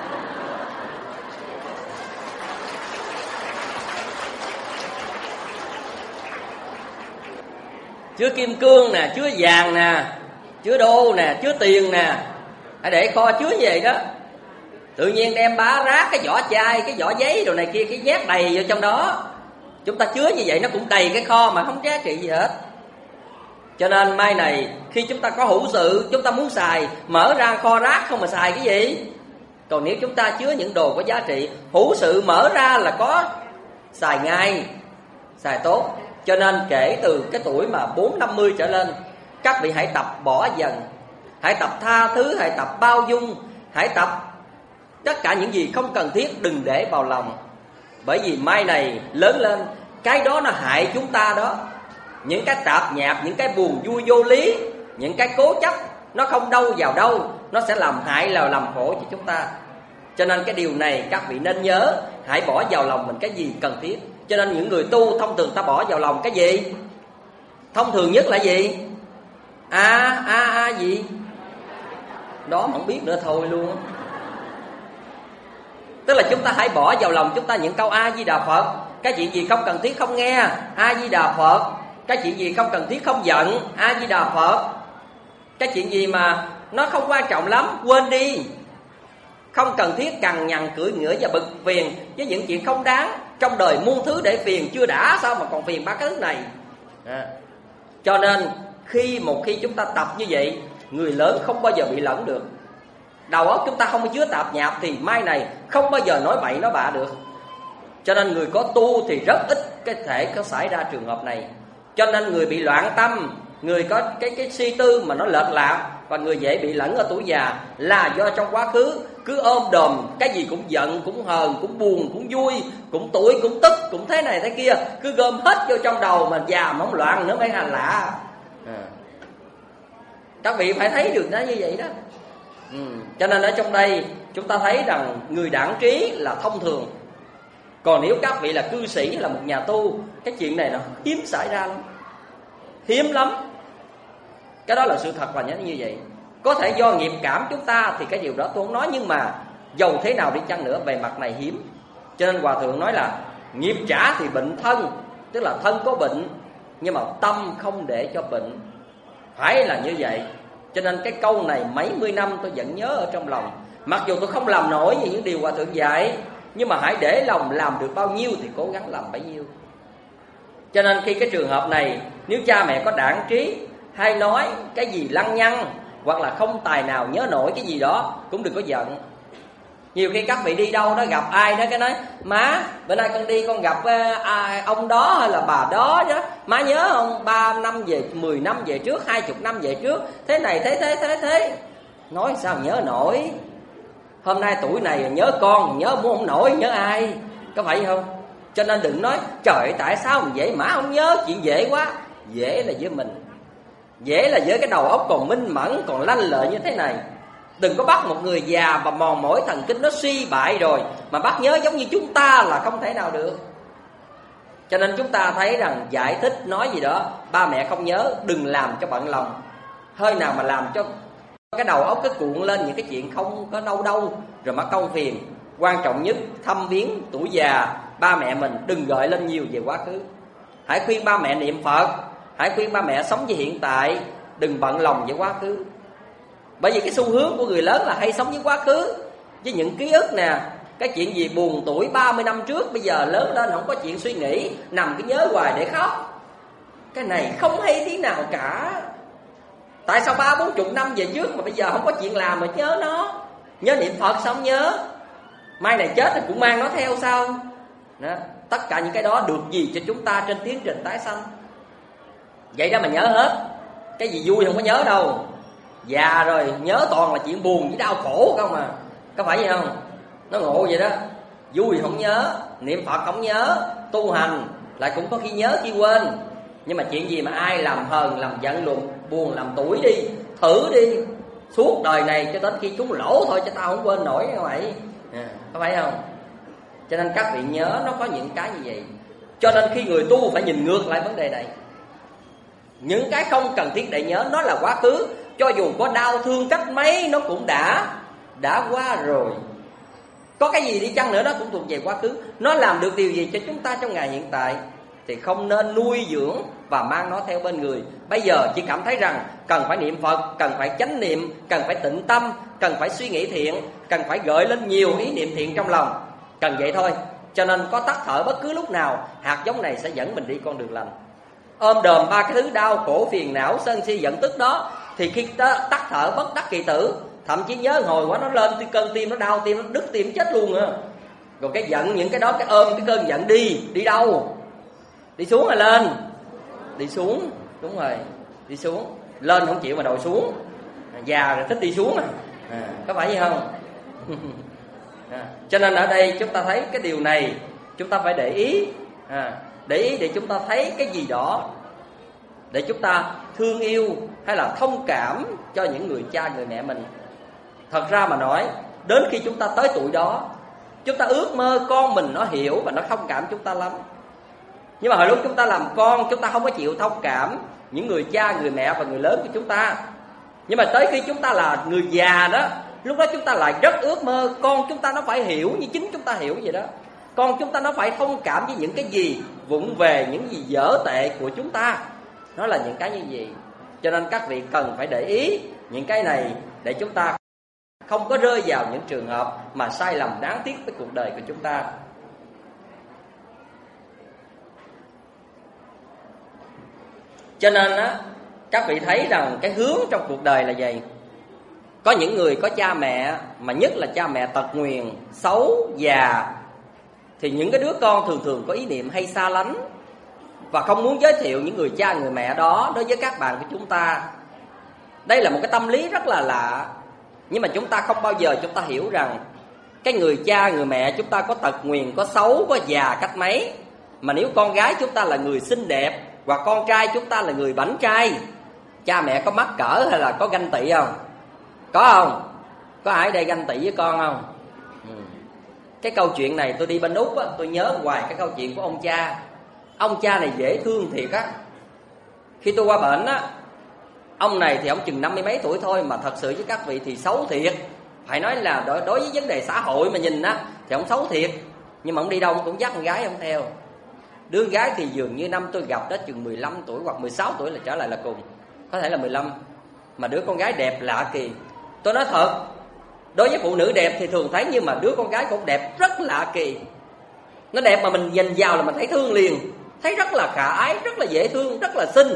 Chứa kim cương nè, chứa vàng nè, chứa đô nè, chứa tiền nè. Hãy để kho chứa như vậy đó. Tự nhiên đem bá rác, cái vỏ chai, cái vỏ giấy đồ này kia, cái nhét đầy vào trong đó. Chúng ta chứa như vậy nó cũng đầy cái kho mà không giá trị gì hết. Cho nên mai này khi chúng ta có hữu sự, chúng ta muốn xài, mở ra kho rác không mà xài cái gì. Còn nếu chúng ta chứa những đồ có giá trị, hữu sự mở ra là có xài ngay, xài tốt. Cho nên kể từ cái tuổi mà 40-50 trở lên, các vị hãy tập bỏ dần, hãy tập tha thứ, hãy tập bao dung, hãy tập tất cả những gì không cần thiết đừng để vào lòng. Bởi vì mai này lớn lên, cái đó nó hại chúng ta đó. Những cái tạp nhạp, những cái buồn vui vô lý, những cái cố chấp, nó không đâu vào đâu, nó sẽ làm hại là làm khổ cho chúng ta. Cho nên cái điều này các vị nên nhớ, hãy bỏ vào lòng mình cái gì cần thiết. Cho nên những người tu thông thường ta bỏ vào lòng cái gì? Thông thường nhất là gì? Gì? Đó mà không biết nữa thôi luôn. Tức là chúng ta hãy bỏ vào lòng chúng ta những câu A Di Đà Phật. Cái chuyện gì không cần thiết không nghe, A Di Đà Phật. Cái chuyện gì không cần thiết không giận, A Di Đà Phật. Cái chuyện gì mà nó không quan trọng lắm, quên đi. Không cần thiết cằn nhằn cưỡi ngựa và bực phiền với những chuyện không đáng. Trong đời muôn thứ để phiền, chưa đã sao mà còn phiền ba cái thứ này. Cho nên khi chúng ta tập như vậy, người lớn không bao giờ bị lẫn được. Đầu óc chúng ta không có chứa tạp nhạp thì mai này không bao giờ nói bậy nói bạ được. Cho nên người có tu thì rất ít cái thể có xảy ra trường hợp này. Cho nên người bị loạn tâm, người có cái suy tư mà nó lệch lạc, và người dễ bị lẫn ở tuổi già là do trong quá khứ cứ ôm đồm cái gì cũng giận, cũng hờn, cũng buồn, cũng vui, cũng tủi, cũng tức, cũng thế này thế kia, cứ gom hết vô trong đầu mà già mà không loạn nữa mới là lạ. Các vị phải thấy được nó như vậy đó. Cho nên ở trong đây chúng ta thấy rằng người đãng trí là thông thường. Còn nếu các vị là cư sĩ, là một nhà tu, cái chuyện này nó hiếm xảy ra lắm, hiếm lắm. Cái đó là sự thật là như vậy. Có thể do nghiệp cảm chúng ta thì cái điều đó tôi không nói, nhưng mà dầu thế nào đi chăng nữa về mặt này hiếm. Cho nên Hòa Thượng nói là nghiệp trả thì bệnh thân, tức là thân có bệnh nhưng mà tâm không để cho bệnh, phải là như vậy. Cho nên cái câu này mấy mươi năm tôi vẫn nhớ ở trong lòng. Mặc dù tôi không làm nổi như những điều Hòa Thượng dạy, nhưng mà hãy để lòng làm được bao nhiêu thì cố gắng làm bấy nhiêu. Cho nên khi cái trường hợp này, nếu cha mẹ có đãng trí hay nói cái gì lăng nhăng, hoặc là không tài nào nhớ nổi cái gì đó, cũng đừng có giận. Nhiều khi các vị đi đâu đó gặp ai đó, cái nói má bữa nay con đi con gặp ông đó hay là bà đó đó, má nhớ không, 3 năm về, 10 năm về trước, 20 năm về trước, thế này thế. Nói sao nhớ nổi. Hôm nay tuổi này nhớ con, nhớ muốn không nổi, nhớ ai, có phải không? Cho nên đừng nói trời tại sao mình vậy, má không nhớ, chuyện dễ quá. Dễ là với mình, dễ là với cái đầu óc còn minh mẫn, còn lanh lợi như thế này. Đừng có bắt một người già và mòn mỏi thần kinh nó suy bại rồi mà bắt nhớ giống như chúng ta là không thể nào được. Cho nên chúng ta thấy rằng giải thích nói gì đó, ba mẹ không nhớ, đừng làm cho bận lòng. Hơi nào mà làm cho cái đầu óc cái cuộn lên những cái chuyện không có đâu rồi mà công phiền. Quan trọng nhất thăm viếng tuổi già ba mẹ mình, đừng gợi lên nhiều về quá khứ. Hãy khuyên ba mẹ niệm Phật, hãy khuyên ba mẹ sống với hiện tại, đừng bận lòng với quá khứ. Bởi vì cái xu hướng của người lớn là hay sống với quá khứ, với những ký ức nè. Cái chuyện gì buồn tuổi 30 năm trước, bây giờ lớn lên không có chuyện suy nghĩ, nằm cứ nhớ hoài để khóc. Cái này không hay tí nào cả. Tại sao 30-40 năm về trước mà bây giờ không có chuyện làm mà nhớ nó? Nhớ niệm Phật sao không nhớ? Mai này chết thì cũng mang nó theo sao? Đó. Tất cả những cái đó được gì cho chúng ta trên tiến trình tái sanh? Vậy đó mà nhớ hết. Cái gì vui không có nhớ đâu. Già rồi nhớ toàn là chuyện buồn với đau khổ không à. Có phải vậy không? Nó ngộ vậy đó. Vui không nhớ, niệm Phật không nhớ, tu hành lại cũng có khi nhớ khi quên. Nhưng mà chuyện gì mà ai làm hờn, làm giận, buồn, làm tủi đi, thử đi, suốt đời này cho đến khi chúng lỗ thôi cho tao không quên nổi các vậy. Có phải không? Cho nên các vị nhớ nó có những cái như vậy. Cho nên khi người tu phải nhìn ngược lại vấn đề này. Những cái không cần thiết để nhớ nó là quá khứ. Cho dù có đau thương cách mấy nó cũng đã qua rồi. Có cái gì đi chăng nữa nó cũng thuộc về quá khứ. Nó làm được điều gì cho chúng ta trong ngày hiện tại thì không nên nuôi dưỡng và mang nó theo bên người. Bây giờ chỉ cảm thấy rằng cần phải niệm Phật, cần phải chánh niệm, cần phải tịnh tâm, cần phải suy nghĩ thiện, cần phải gợi lên nhiều ý niệm thiện trong lòng. Cần vậy thôi. Cho nên có tắt thở bất cứ lúc nào, hạt giống này sẽ dẫn mình đi con đường lành. Ôm đồm ba cái thứ đau khổ, phiền não, sân si, giận tức đó, thì khi tắt thở bất đắc kỳ tử, thậm chí nhớ hồi quá nó lên cơn tim, nó đau tim, nó đứt tim chết luôn à. Rồi cái giận những cái đó, cái ôm cái cơn giận đi đâu? Đi xuống hay lên? Đi xuống, đúng rồi, đi xuống. Lên không chịu mà đòi xuống. Già rồi thích đi xuống có phải vậy không? Cho nên ở đây chúng ta thấy cái điều này chúng ta phải để ý. Để ý để chúng ta thấy cái gì đó để chúng ta thương yêu hay là thông cảm cho những người cha người mẹ mình. Thật ra mà nói, đến khi chúng ta tới tuổi đó, chúng ta ước mơ con mình nó hiểu và nó thông cảm chúng ta lắm. Nhưng mà hồi lúc chúng ta làm con, chúng ta không có chịu thông cảm những người cha, người mẹ và người lớn của chúng ta. Nhưng mà tới khi chúng ta là người già đó, lúc đó chúng ta lại rất ước mơ con chúng ta nó phải hiểu như chính chúng ta hiểu vậy đó. Con chúng ta nó phải thông cảm với những cái gì vụng về, những gì dở tệ của chúng ta. Nó là những cái như gì. Cho nên các vị cần phải để ý những cái này để chúng ta không có rơi vào những trường hợp mà sai lầm đáng tiếc với cuộc đời của chúng ta. Cho nên á, các vị thấy rằng cái hướng trong cuộc đời là gì? Có những người có cha mẹ, mà nhất là cha mẹ tật nguyền, xấu, già, thì những cái đứa con thường thường có ý niệm hay xa lánh và không muốn giới thiệu những người cha người mẹ đó đối với các bạn của chúng ta. Đây là một cái tâm lý rất là lạ. Nhưng mà chúng ta không bao giờ chúng ta hiểu rằng cái người cha người mẹ chúng ta có tật nguyền, có xấu, có già cách mấy, mà nếu con gái chúng ta là người xinh đẹp hoặc con trai chúng ta là người bảnh trai, cha mẹ có mắc cỡ hay là có ganh tị không? Có không? Có ai đây ganh tị với con không? Cái câu chuyện này tôi đi bên Úc á, tôi nhớ hoài cái câu chuyện của ông cha. Ông cha này dễ thương thiệt á. Khi tôi qua bệnh á, ông này thì ông chừng 50 mấy tuổi thôi, mà thật sự với các vị thì xấu thiệt. Phải nói là đối với vấn đề xã hội mà nhìn á thì ông xấu thiệt. Nhưng mà ông đi đâu ông cũng dắt con gái ông theo. Đứa gái thì dường như năm tôi gặp đó chừng 15 tuổi hoặc 16 tuổi là trở lại là cùng. Có thể là 15. Mà đứa con gái đẹp lạ kỳ. Tôi nói thật, đối với phụ nữ đẹp thì thường thấy, nhưng mà đứa con gái cũng đẹp rất lạ kỳ. Nó đẹp mà mình nhìn vào là mình thấy thương liền. Thấy rất là khả ái, rất là dễ thương, rất là xinh.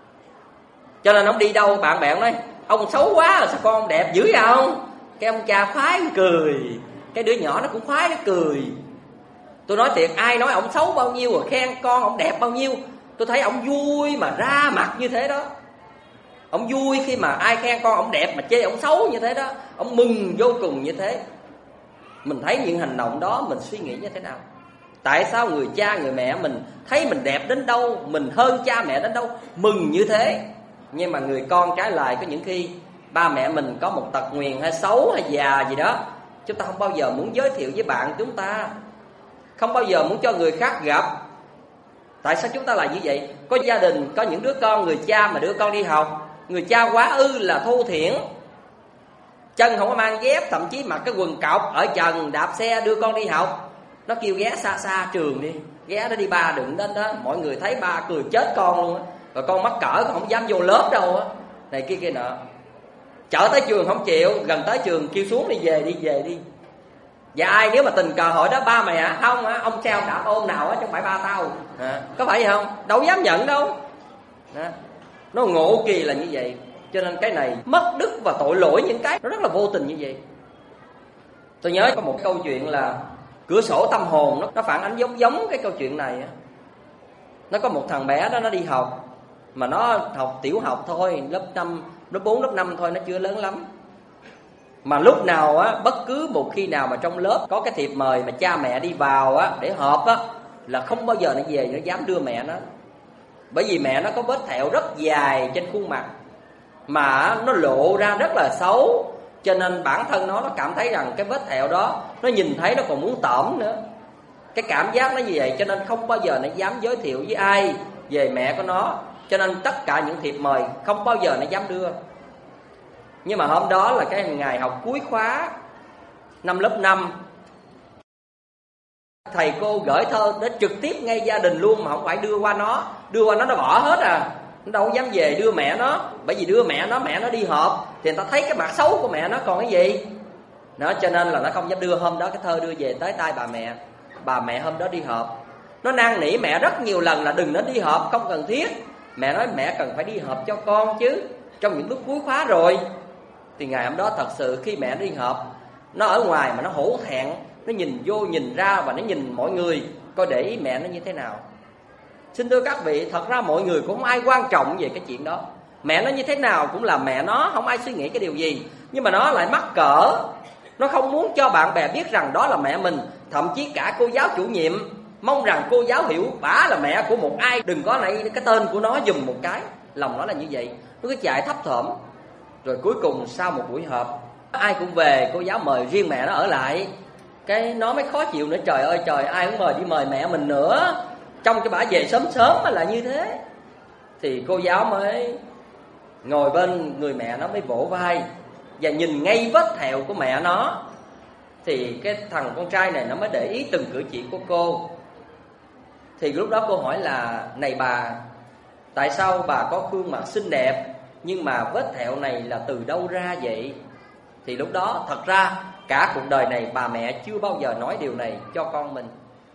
Cho nên ông đi đâu bạn bè ông nói ông xấu quá sao con ông đẹp dữ không? Cái ông cha khoái cười, cái đứa nhỏ nó cũng khoái cái cười. Tôi nói thiệt, ai nói ông xấu bao nhiêu rồi khen con ông đẹp bao nhiêu, tôi thấy ông vui mà ra mặt như thế đó. Ông vui khi mà ai khen con ông đẹp mà chê ông xấu như thế đó. Ông mừng vô cùng như thế. Mình thấy những hành động đó mình suy nghĩ như thế nào? Tại sao người cha người mẹ mình thấy mình đẹp đến đâu, mình hơn cha mẹ đến đâu, mừng như thế. Nhưng mà người con trái lại, có những khi ba mẹ mình có một tật nguyền hay xấu hay già gì đó, chúng ta không bao giờ muốn giới thiệu với bạn chúng ta, không bao giờ muốn cho người khác gặp. Tại sao chúng ta lại như vậy? Có gia đình, có những đứa con, người cha mà đưa con đi học, người cha quá ư là thô thiển, chân không có mang dép, thậm chí mặc cái quần cọc ở trần đạp xe đưa con đi học. Nó kêu ghé xa xa trường đi, ghé đó đi ba, đừng đến đó. Mọi người thấy ba cười chết con luôn á. Rồi con mắc cỡ, con không dám vô lớp đâu á, này kia kia nọ. Chở tới trường không chịu, gần tới trường kêu xuống đi về đi. Và ai nếu mà tình cờ hỏi đó ba mày không á, ông treo đạp ôm nào á, chứ không phải ba tao. Có phải vậy không? Đâu dám nhận đâu. Nó ngộ kỳ là như vậy. Cho nên cái này mất đức và tội lỗi, những cái nó rất là vô tình như vậy. Tôi nhớ có một câu chuyện là cửa sổ tâm hồn, nó phản ánh giống cái câu chuyện này. Nó có một thằng bé đó, nó đi học, mà nó học tiểu học thôi, lớp 5, lớp 4, lớp 5 thôi, nó chưa lớn lắm. Mà lúc nào á, bất cứ một khi nào mà trong lớp có cái thiệp mời mà cha mẹ đi vào á để họp á, là không bao giờ nó về nó dám đưa mẹ nó. Bởi vì mẹ nó có vết thẹo rất dài trên khuôn mặt mà nó lộ ra rất là xấu, cho nên bản thân nó cảm thấy rằng cái vết thẹo đó nó nhìn thấy nó còn muốn tởm nữa. Cái cảm giác nó như vậy, cho nên không bao giờ nó dám giới thiệu với ai về mẹ của nó. Cho nên tất cả những thiệp mời không bao giờ nó dám đưa. Nhưng mà hôm đó là cái ngày học cuối khóa năm lớp 5, thầy cô gửi thơ đến trực tiếp ngay gia đình luôn, mà không phải đưa qua nó. Đưa qua nó bỏ hết à, nó đâu dám về đưa mẹ nó. Bởi vì đưa mẹ nó đi họp thì người ta thấy cái mặt xấu của mẹ nó còn cái gì đó, cho nên là nó không dám đưa. Hôm đó cái thơ đưa về tới tay bà mẹ. Bà mẹ hôm đó đi họp, nó năn nỉ mẹ rất nhiều lần là đừng nên đi họp, không cần thiết. Mẹ nói mẹ cần phải đi họp cho con chứ, trong những lúc cuối khóa rồi. Thì ngày hôm đó thật sự khi mẹ đi họp, nó ở ngoài mà nó hổ thẹn, nó nhìn vô nhìn ra và nó nhìn mọi người coi để ý mẹ nó như thế nào. Xin thưa các vị, thật ra mọi người cũng không ai quan trọng về cái chuyện đó. Mẹ nó như thế nào cũng là mẹ nó, không ai suy nghĩ cái điều gì. Nhưng mà nó lại mắc cỡ, nó không muốn cho bạn bè biết rằng đó là mẹ mình. Thậm chí cả cô giáo chủ nhiệm mong rằng cô giáo hiểu bả là mẹ của một ai, đừng có nảy cái tên của nó dùm một cái. Lòng nó là như vậy, nó cứ chạy thấp thỏm. Rồi cuối cùng sau một buổi họp, ai cũng về, cô giáo mời riêng mẹ nó ở lại. Cái nó mới khó chịu nữa, trời ơi trời, ai cũng mời, đi mời mẹ mình nữa, trong cái bả về sớm sớm là như thế. Thì cô giáo mới ngồi bên người mẹ nó, mới vỗ vai và nhìn ngay vết thẹo của mẹ nó. Thì cái thằng con trai này nó mới để ý từng cử chỉ của cô. Thì lúc đó cô hỏi là: này bà, tại sao bà có gương mặt xinh đẹp nhưng mà vết thẹo này là từ đâu ra vậy? Thì lúc đó thật ra cả cuộc đời này bà mẹ chưa bao giờ nói điều này cho con mình.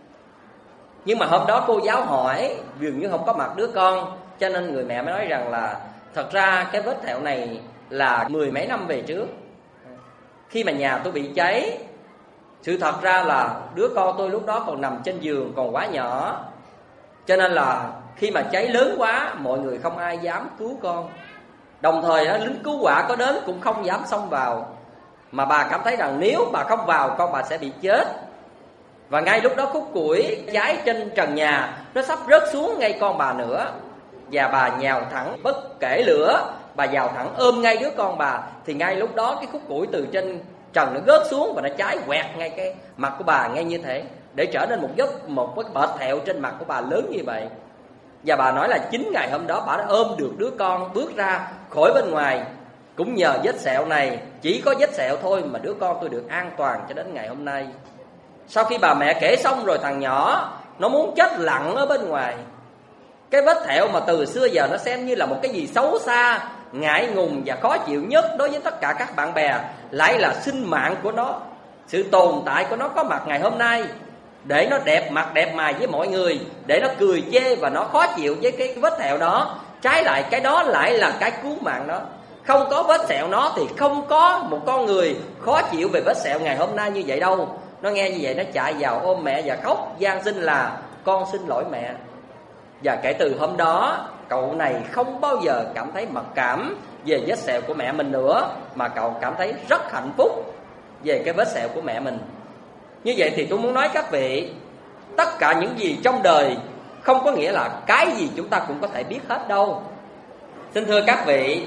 Nhưng mà hôm đó cô giáo hỏi, dường như không có mặt đứa con, cho nên người mẹ mới nói rằng là thật ra cái vết thẹo này là 10 mấy năm về trước, khi mà nhà tôi bị cháy. Sự thật ra là đứa con tôi lúc đó còn nằm trên giường, còn quá nhỏ, cho nên là khi mà cháy lớn quá, mọi người không ai dám cứu con. Đồng thời lính cứu hỏa có đến cũng không dám xông vào, mà bà cảm thấy rằng nếu bà không vào con bà sẽ bị chết. Và ngay lúc đó khúc củi cháy trên trần nhà, nó sắp rớt xuống ngay con bà nữa. Và bà nhào thẳng bất kể lửa, bà nhào thẳng ôm ngay đứa con bà. Thì ngay lúc đó cái khúc củi từ trên trần nó rớt xuống và nó cháy quẹt ngay cái mặt của bà, ngay như thế, để trở nên một cái bệt thẹo trên mặt của bà lớn như vậy. Và bà nói là chính ngày hôm đó bà đã ôm được đứa con bước ra khỏi bên ngoài. Cũng nhờ vết sẹo này, chỉ có vết sẹo thôi mà đứa con tôi được an toàn cho đến ngày hôm nay. Sau khi bà mẹ kể xong rồi, thằng nhỏ nó muốn chết lặng ở bên ngoài. Cái vết thẹo mà từ xưa giờ nó xem như là một cái gì xấu xa, ngại ngùng và khó chịu nhất đối với tất cả các bạn bè, lại là sinh mạng của nó, sự tồn tại của nó có mặt ngày hôm nay, để nó đẹp mặt đẹp mày với mọi người, để nó cười chê và nó khó chịu với cái vết thẹo đó. Trái lại cái đó lại là cái cứu mạng đó. Không có vết sẹo nó thì không có một con người khó chịu về vết sẹo ngày hôm nay như vậy đâu. Nó nghe như vậy nó chạy vào ôm mẹ và khóc van xin là con xin lỗi mẹ. Và kể từ hôm đó, cậu này không bao giờ cảm thấy mặc cảm về vết sẹo của mẹ mình nữa, mà cậu cảm thấy rất hạnh phúc về cái vết sẹo của mẹ mình. Như vậy thì tôi muốn nói các vị, tất cả những gì trong đời không có nghĩa là cái gì chúng ta cũng có thể biết hết đâu. Xin thưa các vị,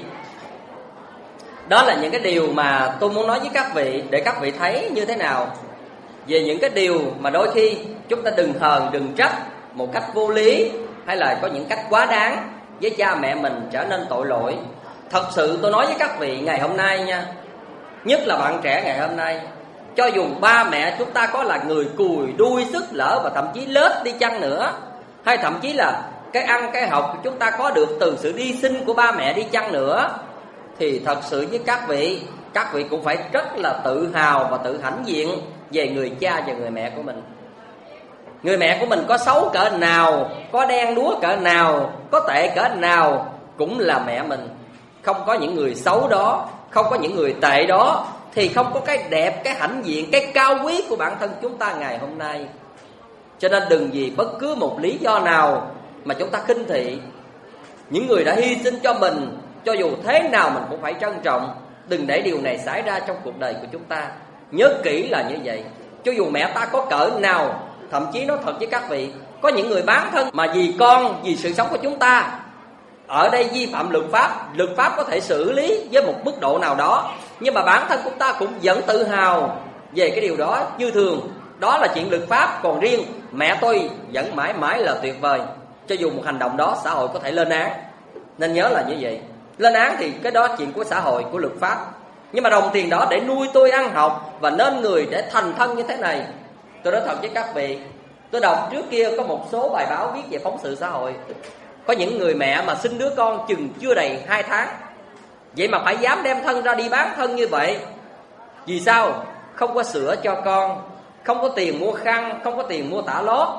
đó là những cái điều mà tôi muốn nói với các vị, để các vị thấy như thế nào về những cái điều mà đôi khi chúng ta đừng hờn, đừng trách một cách vô lý, hay là có những cách quá đáng với cha mẹ mình trở nên tội lỗi. Thật sự tôi nói với các vị ngày hôm nay nha, nhất là bạn trẻ ngày hôm nay, cho dù ba mẹ chúng ta có là người cùi đuôi sức lỡ và thậm chí lết đi chăng nữa, hay thậm chí là cái ăn cái học của chúng ta có được từ sự hy sinh của ba mẹ đi chăng nữa, thì thật sự với các vị cũng phải rất là tự hào và tự hãnh diện về người cha và người mẹ của mình. Người mẹ của mình có xấu cỡ nào, có đen đúa cỡ nào, có tệ cỡ nào, cũng là mẹ mình. Không có những người xấu đó, không có những người tệ đó, thì không có cái đẹp, cái hãnh diện, cái cao quý của bản thân chúng ta ngày hôm nay. Cho nên đừng vì bất cứ một lý do nào mà chúng ta khinh thị những người đã hy sinh cho mình cho dù thế nào mình cũng phải trân trọng, đừng để điều này xảy ra trong cuộc đời của chúng ta. Nhớ kỹ là như vậy. Cho dù mẹ ta có cỡ nào, thậm chí nói thật với các vị, có những người bán thân mà vì con, vì sự sống của chúng ta, ở đây vi phạm luật pháp có thể xử lý với một mức độ nào đó, nhưng mà bản thân chúng ta cũng vẫn tự hào về cái điều đó như thường. Đó là chuyện luật pháp, còn riêng mẹ tôi vẫn mãi mãi là tuyệt vời. Cho dù một hành động đó xã hội có thể lên án, nên nhớ là như vậy. Lên án thì cái đó chuyện của xã hội, của luật pháp. Nhưng mà đồng tiền đó để nuôi tôi ăn học và nên người để thành thân như thế này. Tôi nói thật với các vị, tôi đọc trước kia có một số bài báo viết về phóng sự xã hội. Có những người mẹ mà sinh đứa con chừng chưa đầy 2 tháng, vậy mà phải dám đem thân ra đi bán thân như vậy. Vì sao? Không có sữa cho con, không có tiền mua khăn, không có tiền mua tả lót.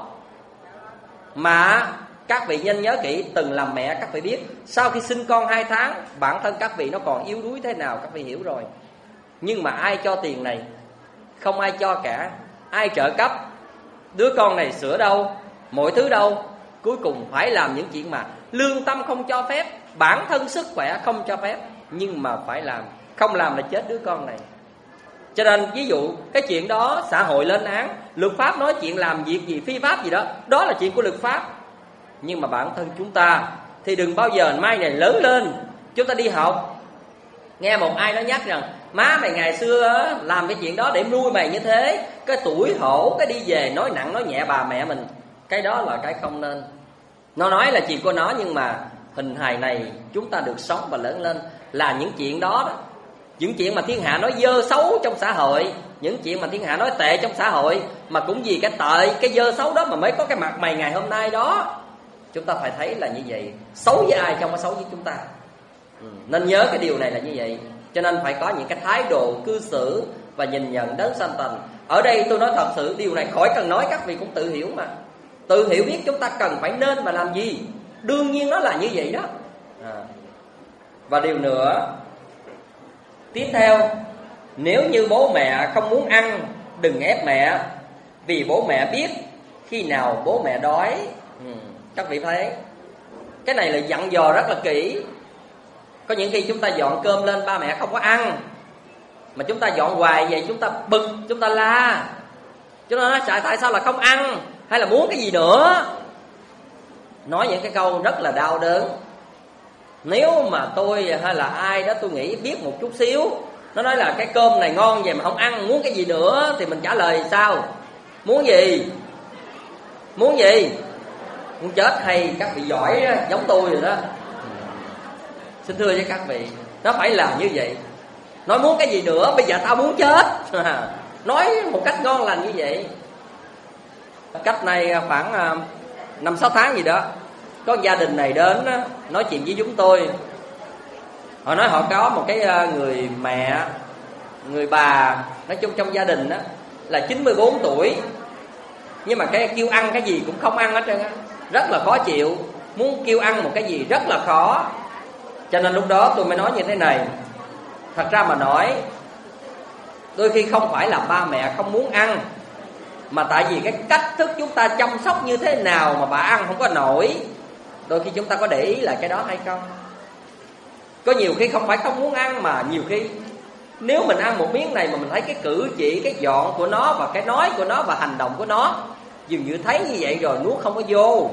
Mà các vị nên nhớ kỹ, từng làm mẹ các vị biết, sau khi sinh con 2 tháng, bản thân các vị nó còn yếu đuối thế nào các vị hiểu rồi. Nhưng mà ai cho tiền này? Không ai cho cả. Ai trợ cấp? Đứa con này sữa đâu, mọi thứ đâu? Cuối cùng phải làm những chuyện mà lương tâm không cho phép, bản thân sức khỏe không cho phép, nhưng mà phải làm. Không làm là chết đứa con này. Cho nên ví dụ cái chuyện đó xã hội lên án, luật pháp nói chuyện làm việc gì phi pháp gì đó, đó là chuyện của luật pháp. Nhưng mà bản thân chúng ta thì đừng bao giờ mai này lớn lên, chúng ta đi học, nghe một ai đó nhắc rằng má mày ngày xưa làm cái chuyện đó để nuôi mày như thế, cái tuổi hổ, cái đi về nói nặng nói nhẹ bà mẹ mình. Cái đó là cái không nên. Nó nói là chuyện của nó, nhưng mà hình hài này chúng ta được sống và lớn lên là những chuyện đó. Những chuyện mà thiên hạ nói dơ xấu trong xã hội, những chuyện mà thiên hạ nói tệ trong xã hội, mà cũng vì cái tệ, cái dơ xấu đó mà mới có cái mặt mày ngày hôm nay đó. Chúng ta phải thấy là như vậy. Xấu với ai không có xấu với chúng ta. Nên nhớ cái điều này là như vậy. Cho nên phải có những cái thái độ cư xử và nhìn nhận đến sanh tần. Ở đây tôi nói thật sự điều này khỏi cần nói, các vị cũng tự hiểu mà. Tự hiểu biết chúng ta cần phải nên và làm gì. Đương nhiên nó là như vậy đó. Và điều nữa, tiếp theo, nếu như bố mẹ không muốn ăn, đừng ép mẹ, vì bố mẹ biết khi nào bố mẹ đói. Các vị thấy cái này là dặn dò rất là kỹ. Có những khi chúng ta dọn cơm lên ba mẹ không có ăn, mà chúng ta dọn hoài vậy, chúng ta bực, chúng ta la, chúng ta nói tại sao là không ăn, hay là muốn cái gì nữa. Nói những cái câu rất là đau đớn. Nếu mà tôi hay là ai đó tôi nghĩ biết một chút xíu, nó nói là cái cơm này ngon vậy mà không ăn, muốn cái gì nữa, thì mình trả lời sao? Muốn gì? Muốn gì? Muốn chết hay các vị giỏi đó, giống tôi rồi đó. Xin thưa với các vị, nó phải làm như vậy. Nói muốn cái gì nữa, bây giờ tao muốn chết. Nói một cách ngon lành như vậy. Cách này khoảng 5-6 tháng gì đó, có gia đình này đến nói chuyện với chúng tôi. Họ nói họ có một cái người mẹ, người bà, nói chung trong gia đình đó, là 94 tuổi, nhưng mà cái kêu ăn cái gì cũng không ăn hết trơn á, rất là khó chịu. Muốn kêu ăn một cái gì rất là khó. Cho nên lúc đó tôi mới nói như thế này. Thật ra mà nói, đôi khi không phải là ba mẹ không muốn ăn, mà tại vì cái cách thức chúng ta chăm sóc như thế nào mà bà ăn không có nổi. Đôi khi chúng ta có để ý là cái đó hay không? Có nhiều khi không phải không muốn ăn, mà nhiều khi nếu mình ăn một miếng này mà mình thấy cái cử chỉ, cái dọn của nó và cái nói của nó và hành động của nó dường như thấy như vậy rồi nuốt không có vô.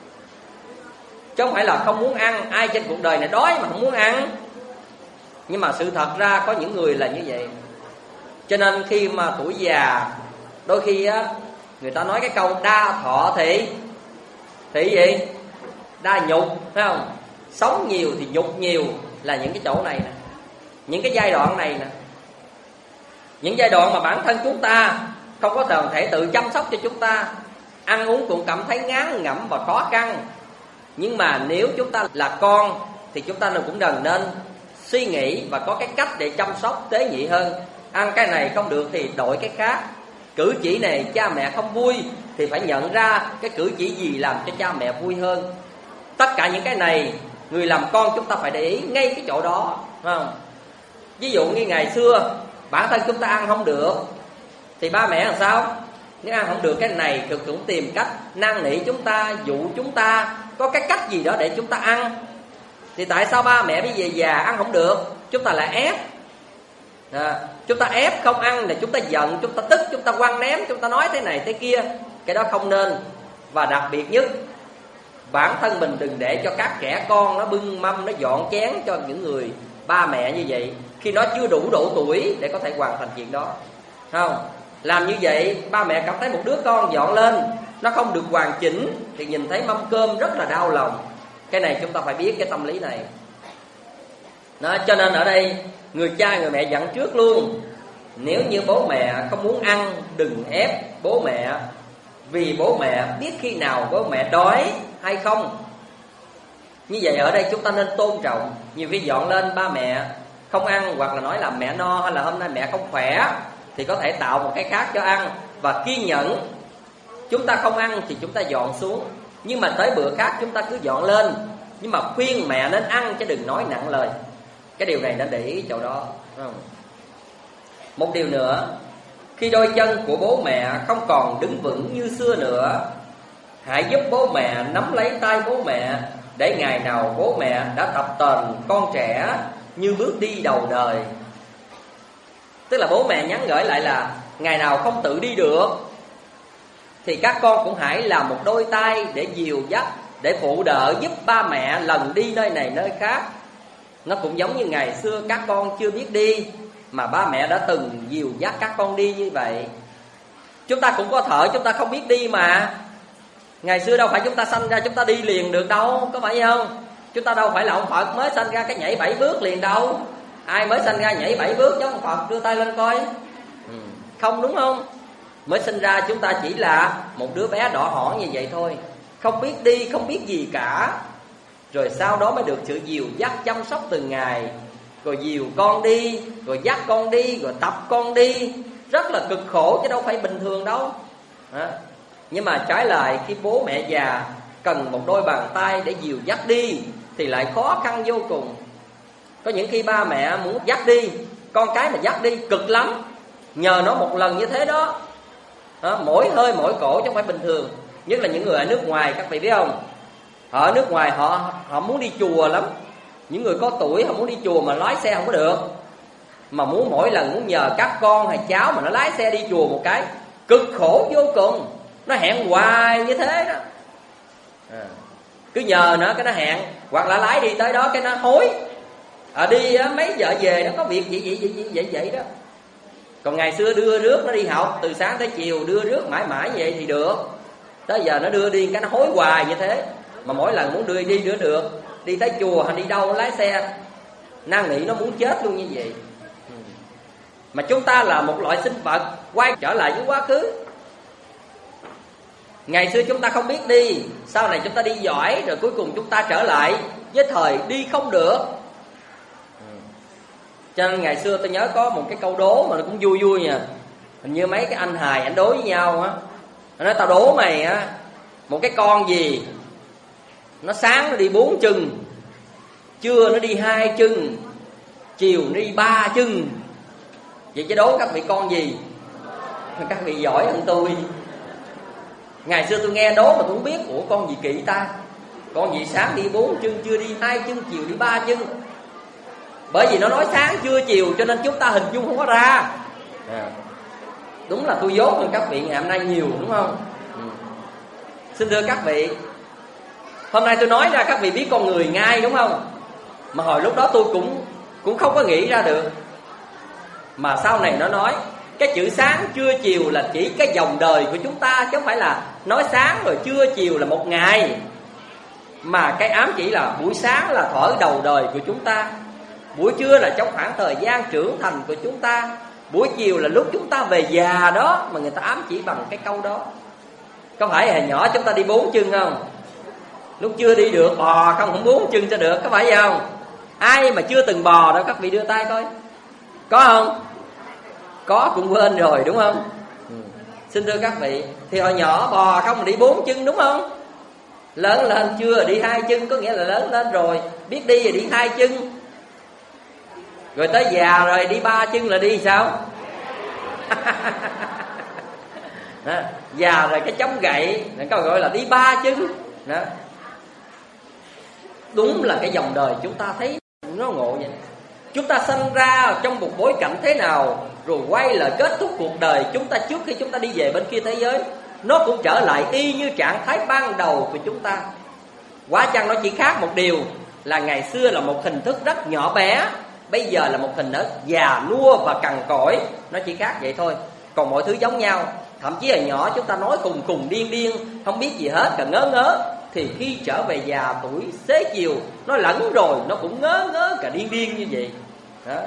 Chứ không phải là không muốn ăn. Ai trên cuộc đời này đói mà không muốn ăn. Nhưng mà sự thật ra có những người là như vậy. Cho nên khi mà tuổi già, đôi khi á, người ta nói cái câu đa thọ thị gì? Đa nhục, phải không? Sống nhiều thì nhục nhiều, là những cái chỗ này nè, những cái giai đoạn này nè. Những giai đoạn mà bản thân chúng ta không có thể tự chăm sóc cho chúng ta, ăn uống cũng cảm thấy ngán ngẩm và khó khăn. Nhưng mà nếu chúng ta là con thì chúng ta cũng nên suy nghĩ và có cái cách để chăm sóc tế nhị hơn. Ăn cái này không được thì đổi cái khác. Cử chỉ này cha mẹ không vui thì phải nhận ra cái cử chỉ gì làm cho cha mẹ vui hơn. Tất cả những cái này người làm con chúng ta phải để ý ngay cái chỗ đó, phải không? Ví dụ như ngày xưa bản thân chúng ta ăn không được thì ba mẹ làm sao? Nếu ăn không được cái này thì cũng tìm cách năn nỉ chúng ta, dụ chúng ta có cái cách gì đó để chúng ta ăn. Thì tại sao ba mẹ bây giờ già ăn không được, chúng ta lại ép? Chúng ta ép không ăn là chúng ta giận, chúng ta tức, chúng ta quăng ném, chúng ta nói thế này thế kia. Cái đó không nên. Và đặc biệt nhất, bản thân mình đừng để cho các trẻ con nó bưng mâm, nó dọn chén cho những người ba mẹ như vậy, khi nó chưa đủ độ tuổi để có thể hoàn thành chuyện đó. Không? Làm như vậy, ba mẹ cảm thấy một đứa con dọn lên nó không được hoàn chỉnh thì nhìn thấy mâm cơm rất là đau lòng. Cái này chúng ta phải biết cái tâm lý này đó. Cho nên ở đây người cha người mẹ dặn trước luôn, nếu như bố mẹ không muốn ăn, đừng ép bố mẹ, vì bố mẹ biết khi nào bố mẹ đói hay không. Như vậy ở đây chúng ta nên tôn trọng. Nhiều khi dọn lên ba mẹ không ăn, hoặc là nói là mẹ no, hay là hôm nay mẹ không khỏe, thì có thể tạo một cái khác cho ăn và kiên nhẫn. Chúng ta không ăn thì chúng ta dọn xuống, nhưng mà tới bữa khác chúng ta cứ dọn lên. Nhưng mà khuyên mẹ nên ăn chứ đừng nói nặng lời. Cái điều này nên để ý chỗ đó. Một điều nữa, khi đôi chân của bố mẹ không còn đứng vững như xưa nữa, hãy giúp bố mẹ nắm lấy tay bố mẹ, để ngày nào bố mẹ đã tập tành con trẻ như bước đi đầu đời. Tức là bố mẹ nhắn gửi lại là ngày nào không tự đi được thì các con cũng hãy làm một đôi tay để dìu dắt, để phụ đỡ giúp ba mẹ lần đi nơi này nơi khác. Nó cũng giống như ngày xưa các con chưa biết đi mà ba mẹ đã từng dìu dắt các con đi như vậy. Chúng ta cũng có thở, chúng ta không biết đi mà. Ngày xưa đâu phải chúng ta sanh ra chúng ta đi liền được đâu, có phải không? Chúng ta đâu phải là ông Phật mới sanh ra cái nhảy 7 bước liền đâu. Ai mới sanh ra nhảy 7 bước giống ông Phật đưa tay lên coi? Không, đúng không? Mới sinh ra chúng ta chỉ là một đứa bé đỏ hỏn như vậy thôi, không biết đi, không biết gì cả. Rồi sau đó mới được sự dìu dắt chăm sóc từng ngày, rồi dìu con đi, rồi dắt con đi, rồi tập con đi. Rất là cực khổ chứ đâu phải bình thường đâu. Nhưng mà trái lại khi bố mẹ già cần một đôi bàn tay để dìu dắt đi thì lại khó khăn vô cùng. Có những khi ba mẹ muốn dắt đi, con cái mà dắt đi cực lắm. Nhờ nó một lần như thế đó, mỗi hơi mỗi cổ chứ không phải bình thường. Nhất là những người ở nước ngoài, các vị biết không? Ở nước ngoài họ muốn đi chùa lắm. Những người có tuổi họ muốn đi chùa mà lái xe không có được, mà muốn mỗi lần muốn nhờ các con hay cháu mà nó lái xe đi chùa một cái, cực khổ vô cùng. Nó hẹn hoài như thế đó. Cứ nhờ nó cái nó hẹn, hoặc là lái đi tới đó cái nó hối. Đi mấy giờ về nó có việc gì vậy đó. Còn ngày xưa đưa rước nó đi học từ sáng tới chiều, đưa rước mãi mãi vậy thì được. Tới giờ nó đưa đi cái nó hối hoài như thế. Mà mỗi lần muốn đưa đi đưa được, đi tới chùa hay đi đâu lái xe, năn nỉ nó muốn chết luôn như vậy. Mà chúng ta là một loại sinh vật quay trở lại với quá khứ. Ngày xưa chúng ta không biết đi, sau này chúng ta đi giỏi, rồi cuối cùng chúng ta trở lại với thời đi không được. Cho nên ngày xưa tôi nhớ có một cái câu đố mà nó cũng vui vui nha. Hình như mấy cái anh hài ảnh đố với nhau á. Nó nói tao đố mày á, một cái con gì nó sáng nó đi 4 chân, trưa nó đi 2 chân, chiều nó đi 3 chân. Vậy chứ đố các vị con gì? Các vị giỏi hơn tôi. Ngày xưa tôi nghe đố mà tôi không biết, ủa con gì kỳ ta? Con gì sáng đi 4 chân, trưa đi 2 chân, chiều đi 3 chân. Bởi vì nó nói sáng trưa chiều cho nên chúng ta hình dung không có ra. Đúng là tôi dốt hơn các vị ngày hôm nay nhiều, đúng không? Xin thưa các vị, hôm nay tôi nói ra các vị biết con người ngay, đúng không? Mà hồi lúc đó tôi cũng không có nghĩ ra được. Mà sau này nó nói cái chữ sáng trưa chiều là chỉ cái dòng đời của chúng ta, chứ không phải là nói sáng rồi trưa chiều là một ngày. Mà cái ám chỉ là buổi sáng là thuở đầu đời của chúng ta, buổi trưa là trong khoảng thời gian trưởng thành của chúng ta, buổi chiều là lúc chúng ta về già đó. Mà người ta ám chỉ bằng cái câu đó. Có phải hồi nhỏ chúng ta đi 4 chân không? Lúc chưa đi được bò không 4 chân cho được, có phải không? Ai mà chưa từng bò đâu các vị đưa tay coi. Có không? Có cũng quên rồi, đúng không? Xin thưa các vị, thì hồi nhỏ bò không đi 4 chân, đúng không? Lớn lên chưa đi 2 chân, có nghĩa là lớn lên rồi, biết đi rồi đi 2 chân. Rồi tới già rồi đi 3 chân là đi sao? Già rồi cái chống gậy, có gọi là đi 3 chân đó. Đúng là cái dòng đời chúng ta thấy nó ngộ vậy. Chúng ta sinh ra trong một bối cảnh thế nào, rồi quay lại kết thúc cuộc đời chúng ta trước khi chúng ta đi về bên kia thế giới, nó cũng trở lại y như trạng thái ban đầu của chúng ta. Quá chăng nó chỉ khác một điều là ngày xưa là một hình thức rất nhỏ bé, bây giờ là một hình thức già nua và cằn cỗi. Nó chỉ khác vậy thôi, còn mọi thứ giống nhau. Thậm chí là nhỏ chúng ta nói khùng khùng điên điên, không biết gì hết, cả ngớ ngớ, thì khi trở về già tuổi xế chiều, nó lẫn rồi nó cũng ngớ ngớ cả điên điên như vậy đó.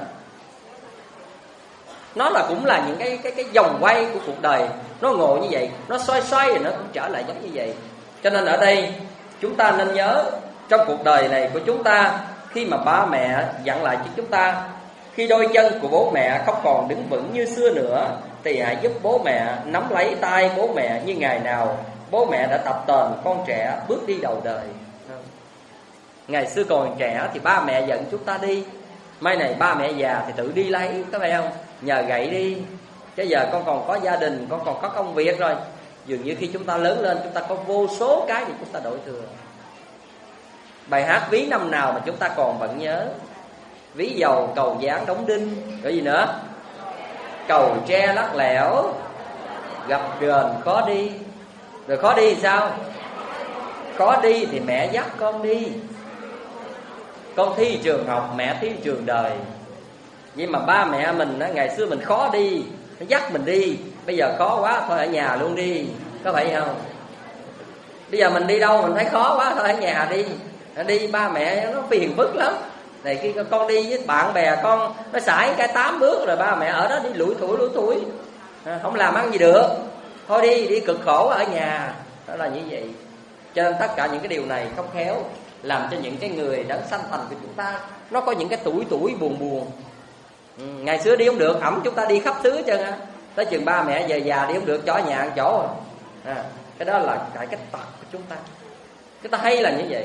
Nó là cũng là những cái vòng quay của cuộc đời, nó ngộ như vậy, nó xoay xoay rồi nó cũng trở lại giống như vậy. Cho nên ở đây chúng ta nên nhớ, trong cuộc đời này của chúng ta, khi mà ba mẹ dặn lại cho chúng ta, khi đôi chân của bố mẹ không còn đứng vững như xưa nữa, thì hãy giúp bố mẹ nắm lấy tay bố mẹ như ngày nào bố mẹ đã tập tành con trẻ bước đi đầu đời. Ngày xưa còn trẻ thì ba mẹ dẫn chúng ta đi, mai này ba mẹ già thì tự đi lấy, có phải không? Nhờ gậy đi. Chứ giờ con còn có gia đình, con còn có công việc rồi. Dường như khi chúng ta lớn lên, chúng ta có vô số cái thì chúng ta đổi thừa. Bài hát ví năm nào mà chúng ta còn vẫn nhớ? Ví dầu cầu dáng đóng đinh, rồi gì nữa? Cầu tre lắc lẻo, gặp đền khó đi. Rồi khó đi thì sao? Khó đi thì mẹ dắt con đi. Con thi trường học, mẹ thi trường đời. Nhưng mà ba mẹ mình á, ngày xưa mình khó đi, nó dắt mình đi. Bây giờ khó quá, thôi ở nhà luôn đi. Có phải không? Bây giờ mình đi đâu mình thấy khó quá, thôi ở nhà đi. Đi ba mẹ nó phiền phức lắm. Này khi con đi với bạn bè con, nó sải cái 8 bước rồi ba mẹ ở đó đi lủi thủi. Không làm ăn gì được. Thôi đi cực khổ ở nhà. Đó là như vậy. Cho nên tất cả những cái điều này không khéo làm cho những cái người đấng sanh thành của chúng ta nó có những cái tuổi buồn. Ngày xưa đi không được, ẵm chúng ta đi khắp xứ hết trơn á. Tới chừng ba mẹ về già đi không được, cho ở nhà ăn chỗ. Cái đó là cái tật của chúng ta. Chúng ta hay là như vậy.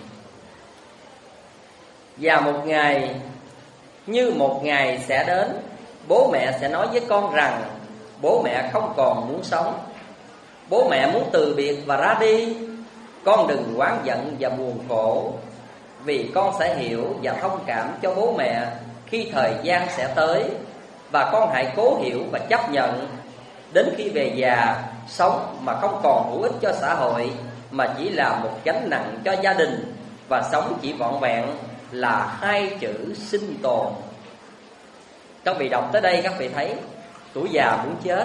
Và một ngày, như một ngày sẽ đến, bố mẹ sẽ nói với con rằng bố mẹ không còn muốn sống. Bố mẹ muốn từ biệt và ra đi. Con đừng oán giận và buồn khổ, vì con sẽ hiểu và thông cảm cho bố mẹ khi thời gian sẽ tới. Và con hãy cố hiểu và chấp nhận. Đến khi về già, sống mà không còn hữu ích cho xã hội, mà chỉ là một gánh nặng cho gia đình, và sống chỉ vỏn vẹn là 2 chữ sinh tồn. Các vị đọc tới đây các vị thấy tuổi già muốn chết.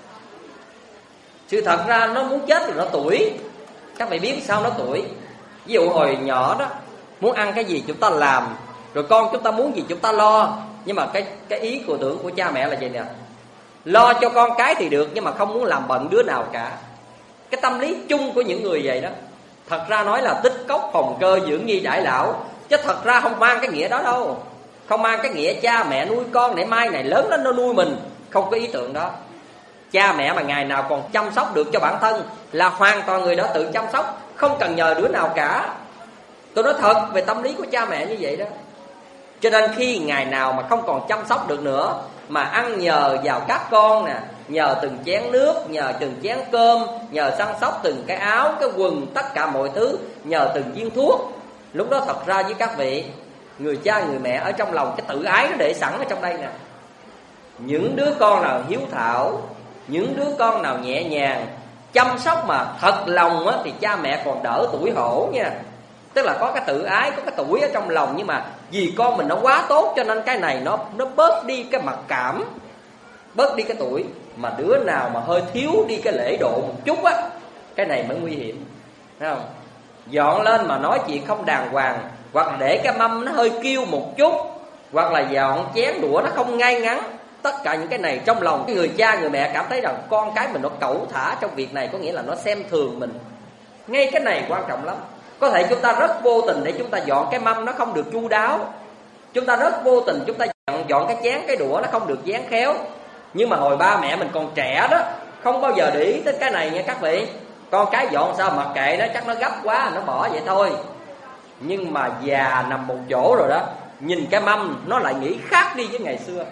Sự thật ra nó muốn chết rồi nó tuổi. Các vị biết sao nó tuổi? Ví dụ hồi nhỏ đó, muốn ăn cái gì chúng ta làm, rồi con chúng ta muốn gì chúng ta lo. Nhưng mà cái ý của tưởng của cha mẹ là gì nè? Lo cho con cái thì được, nhưng mà không muốn làm bận đứa nào cả. Cái tâm lý chung của những người vậy đó. Thật ra nói là tích cốc phòng cơ dưỡng nhi đãi lão, chứ thật ra không mang cái nghĩa đó đâu. Không mang cái nghĩa cha mẹ nuôi con để mai này lớn lên nó nuôi mình. Không có ý tưởng đó. Cha mẹ mà ngày nào còn chăm sóc được cho bản thân là hoàn toàn người đó tự chăm sóc, không cần nhờ đứa nào cả. Tôi nói thật về tâm lý của cha mẹ như vậy đó. Cho nên khi ngày nào mà không còn chăm sóc được nữa, mà ăn nhờ vào các con nè, nhờ từng chén nước, nhờ từng chén cơm, nhờ săn sóc từng cái áo, cái quần, tất cả mọi thứ, nhờ từng viên thuốc, lúc đó thật ra với các vị, người cha người mẹ ở trong lòng cái tự ái nó để sẵn ở trong đây nè. Những đứa con nào hiếu thảo, những đứa con nào nhẹ nhàng, chăm sóc mà thật lòng á, thì cha mẹ còn đỡ tủi hổ nha. Tức là có cái tự ái, có cái tủi ở trong lòng, nhưng mà vì con mình nó quá tốt, cho nên cái này nó bớt đi cái mặc cảm, bớt đi cái tuổi. Mà đứa nào mà hơi thiếu đi cái lễ độ một chút á, cái này mới nguy hiểm, thấy không? Dọn lên mà nói chuyện không đàng hoàng, hoặc là để cái mâm nó hơi kêu một chút, hoặc là dọn chén đũa nó không ngay ngắn. Tất cả những cái này trong lòng cái người cha người mẹ cảm thấy rằng con cái mình nó cẩu thả trong việc này, có nghĩa là nó xem thường mình. Ngay cái này quan trọng lắm. Có thể chúng ta rất vô tình để chúng ta dọn cái mâm nó không được chu đáo, chúng ta rất vô tình chúng ta dọn cái chén cái đũa nó không được dán khéo. Nhưng mà hồi ba mẹ mình còn trẻ đó, không bao giờ để ý tới cái này nha các vị. Con cái dọn sao mặc kệ nó, chắc nó gấp quá nó bỏ vậy thôi. Nhưng mà già nằm một chỗ rồi đó, nhìn cái mâm nó lại nghĩ khác đi với ngày xưa.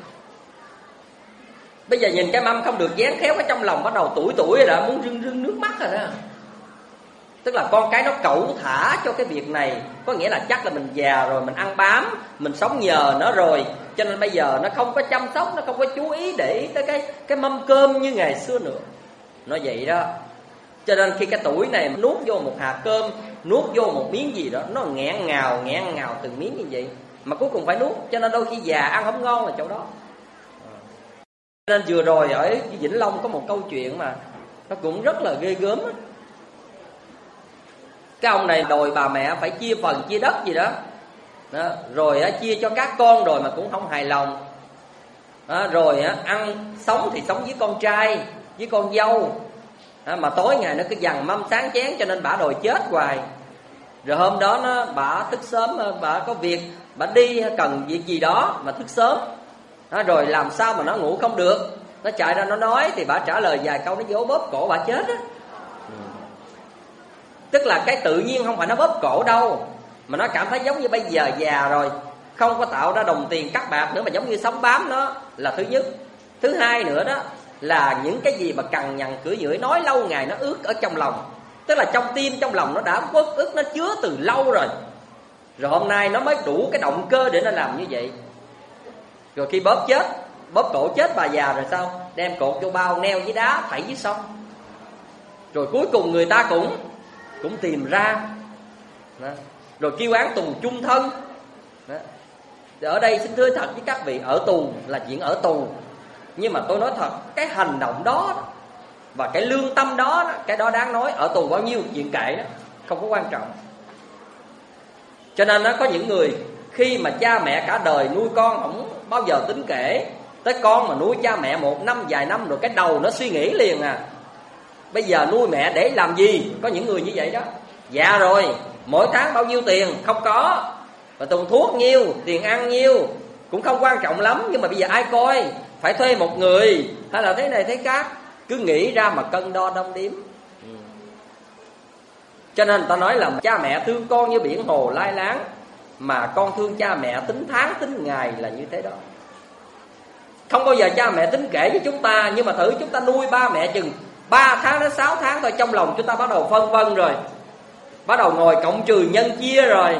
Bây giờ nhìn cái mâm không được dán khéo, cái trong lòng bắt đầu tủi rồi đó, muốn rưng nước mắt rồi đó. Tức là con cái nó cẩu thả cho cái việc này, có nghĩa là chắc là mình già rồi, mình ăn bám, mình sống nhờ nó rồi, cho nên bây giờ nó không có chăm sóc, nó không có chú ý để ý tới cái mâm cơm như ngày xưa nữa. Nó vậy đó. Cho nên khi cái tuổi này nuốt vô một hạt cơm, nuốt vô một miếng gì đó, nó nghẹn ngào từng miếng như vậy, mà cuối cùng phải nuốt. Cho nên đôi khi già ăn không ngon là chỗ đó. Cho nên vừa rồi ở Vĩnh Long có một câu chuyện mà nó cũng rất là ghê gớm đó. Cái ông này đòi bà mẹ phải chia phần chia đất gì đó, rồi chia cho các con rồi mà cũng không hài lòng. Rồi ăn sống thì sống với con trai, với con dâu, mà tối ngày nó cứ dằn mâm sáng chén, cho nên bà đòi chết hoài. Rồi hôm đó bà thức sớm, bà có việc, bà đi cần việc gì đó mà thức sớm, rồi làm sao mà nó ngủ không được. Nó chạy ra nó nói, thì bà trả lời vài câu, nó vỗ bóp cổ bà chết á. Tức là cái tự nhiên không phải nó bóp cổ đâu, mà nó cảm thấy giống như bây giờ già rồi, không có tạo ra đồng tiền cắt bạc nữa, mà giống như sống bám nó là thứ nhất. Thứ hai nữa đó là những cái gì mà cằn nhằn cưỡi nhưỡi nói lâu ngày nó ướt ở trong lòng. Tức là trong tim trong lòng nó đã uất ức, nó chứa từ lâu rồi. Rồi hôm nay nó mới đủ cái động cơ để nó làm như vậy. Rồi khi bóp cổ chết bà già rồi sao? Đem cột vô bao, neo với đá, thảy dưới sông. Rồi cuối cùng người ta cũng tìm ra đó. Rồi kêu án tù chung thân đó. Ở đây xin thưa thật với các vị, ở tù là chuyện ở tù, nhưng mà tôi nói thật, cái hành động đó và cái lương tâm đó, cái đó đáng nói. Ở tù bao nhiêu chuyện kệ đó, không có quan trọng. Cho nên nó có những người khi mà cha mẹ cả đời nuôi con không bao giờ tính kể, tới con mà nuôi cha mẹ một năm vài năm rồi cái đầu nó suy nghĩ liền bây giờ nuôi mẹ để làm gì. Có những người như vậy đó. Dạ rồi, mỗi tháng bao nhiêu tiền không có, và tiền thuốc nhiêu, tiền ăn nhiêu cũng không quan trọng lắm, nhưng mà bây giờ ai coi, phải thuê một người hay là thế này thế khác, cứ nghĩ ra mà cân đo đong đếm. Cho nên người ta nói là cha mẹ thương con như biển hồ lai láng, mà con thương cha mẹ tính tháng tính ngày là như thế đó. Không bao giờ cha mẹ tính kể với chúng ta, nhưng mà thử chúng ta nuôi ba mẹ chừng 3 tháng đến 6 tháng thôi, trong lòng chúng ta bắt đầu phân vân rồi, bắt đầu ngồi cộng trừ nhân chia rồi.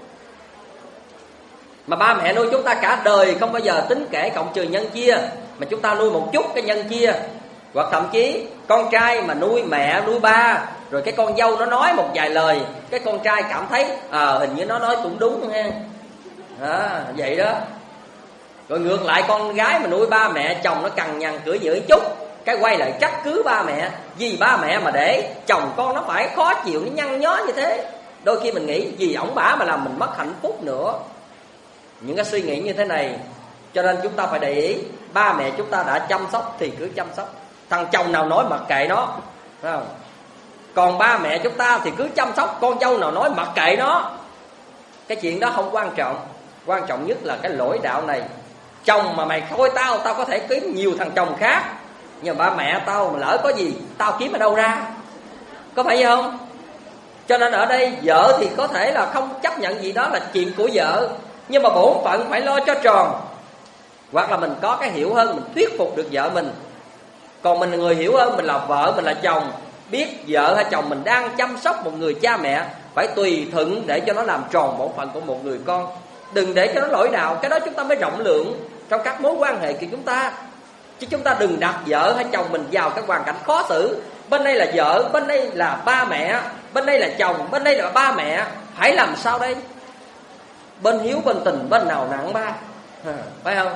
Mà ba mẹ nuôi chúng ta cả đời không bao giờ tính kể cộng trừ nhân chia, mà chúng ta nuôi một chút cái nhân chia. Hoặc thậm chí con trai mà nuôi mẹ nuôi ba, rồi cái con dâu nó nói một vài lời, cái con trai cảm thấy hình như nó nói cũng đúng ha, vậy đó. Rồi ngược lại con gái mà nuôi ba mẹ, chồng nó cằn nhằn cưỡi nhưỡi chút, cái quay lại trách cứ ba mẹ, vì ba mẹ mà để chồng con nó phải khó chịu, nó nhăn nhó như thế. Đôi khi mình nghĩ vì ổng bả mà làm mình mất hạnh phúc nữa. Những cái suy nghĩ như thế này, cho nên chúng ta phải để ý. Ba mẹ chúng ta đã chăm sóc thì cứ chăm sóc. Thằng chồng nào nói mặc kệ nó, phải không? Còn ba mẹ chúng ta thì cứ chăm sóc. Con dâu nào nói mặc kệ nó. Cái chuyện đó không quan trọng. Quan trọng nhất là cái lỗi đạo này. Chồng mà mày thôi tao có thể kiếm nhiều thằng chồng khác, nhưng mà ba mẹ tao mà lỡ có gì tao kiếm ở đâu ra, có phải vậy không? Cho nên ở đây vợ thì có thể là không chấp nhận gì đó là chuyện của vợ, nhưng mà bổn phận phải lo cho tròn. Hoặc là mình có cái hiểu hơn, mình thuyết phục được vợ mình. Còn mình là người hiểu hơn, mình là vợ, mình là chồng, biết vợ hay chồng mình đang chăm sóc một người cha mẹ, phải tùy thuận để cho nó làm tròn bổn phận của một người con. Đừng để cho nó lỗi đạo. Cái đó chúng ta mới rộng lượng trong các mối quan hệ của chúng ta. Chứ chúng ta đừng đặt vợ hay chồng mình vào cái hoàn cảnh khó xử. Bên đây là vợ, bên đây là ba mẹ, bên đây là chồng, bên đây là ba mẹ. Phải làm sao đây? Bên hiếu bên tình, bên nào nặng ba, phải không?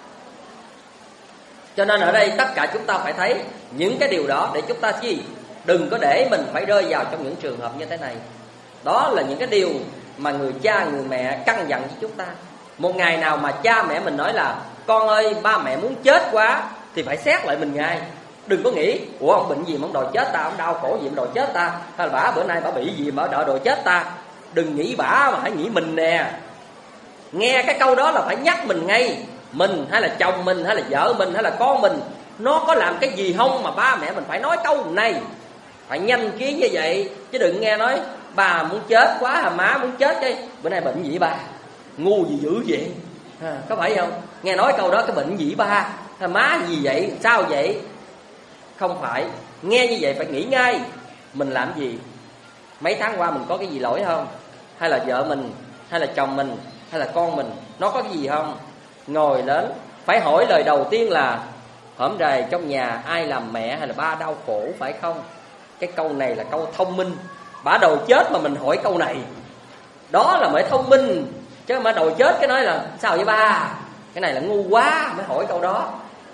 Cho nên ở đây tất cả chúng ta phải thấy những cái điều đó để chúng ta gì? Đừng có để mình phải rơi vào trong những trường hợp như thế này. Đó là những cái điều mà người cha, người mẹ căn dặn với chúng ta. Một ngày nào mà cha mẹ mình nói là con ơi ba mẹ muốn chết quá, thì phải xét lại mình ngay. Đừng có nghĩ ủa ông bệnh gì mà ông đòi chết ta, ông đau khổ gì mà đòi chết ta, hay là bả bữa nay bả bị gì mà đòi chết ta. Đừng nghĩ bả mà hãy nghĩ mình nè. Nghe cái câu đó là phải nhắc mình ngay. Mình hay là chồng mình hay là vợ mình hay là con mình, nó có làm cái gì không mà ba mẹ mình phải nói câu này. Phải nhanh trí như vậy. Chứ đừng nghe nói bà muốn chết quá hả, má muốn chết chứ bữa nay bệnh gì ba, ngu gì dữ vậy, có phải không? Nghe nói câu đó cái bệnh gì ba, má gì vậy, sao vậy? Không phải. Nghe như vậy phải nghĩ ngay mình làm gì. mấy tháng qua mình có cái gì lỗi không? Hay là vợ mình, hay là chồng mình, hay là con mình, nó có cái gì không? Ngồi đến phải hỏi lời đầu tiên là hổm rày trong nhà ai làm mẹ hay là ba đau khổ, phải không? Cái câu này là câu thông minh. Bả đầu chết mà mình hỏi câu này, đó là mới thông minh. Chứ mà đầu chết cái nói là sao vậy ba, cái này là ngu quá mới hỏi câu đó.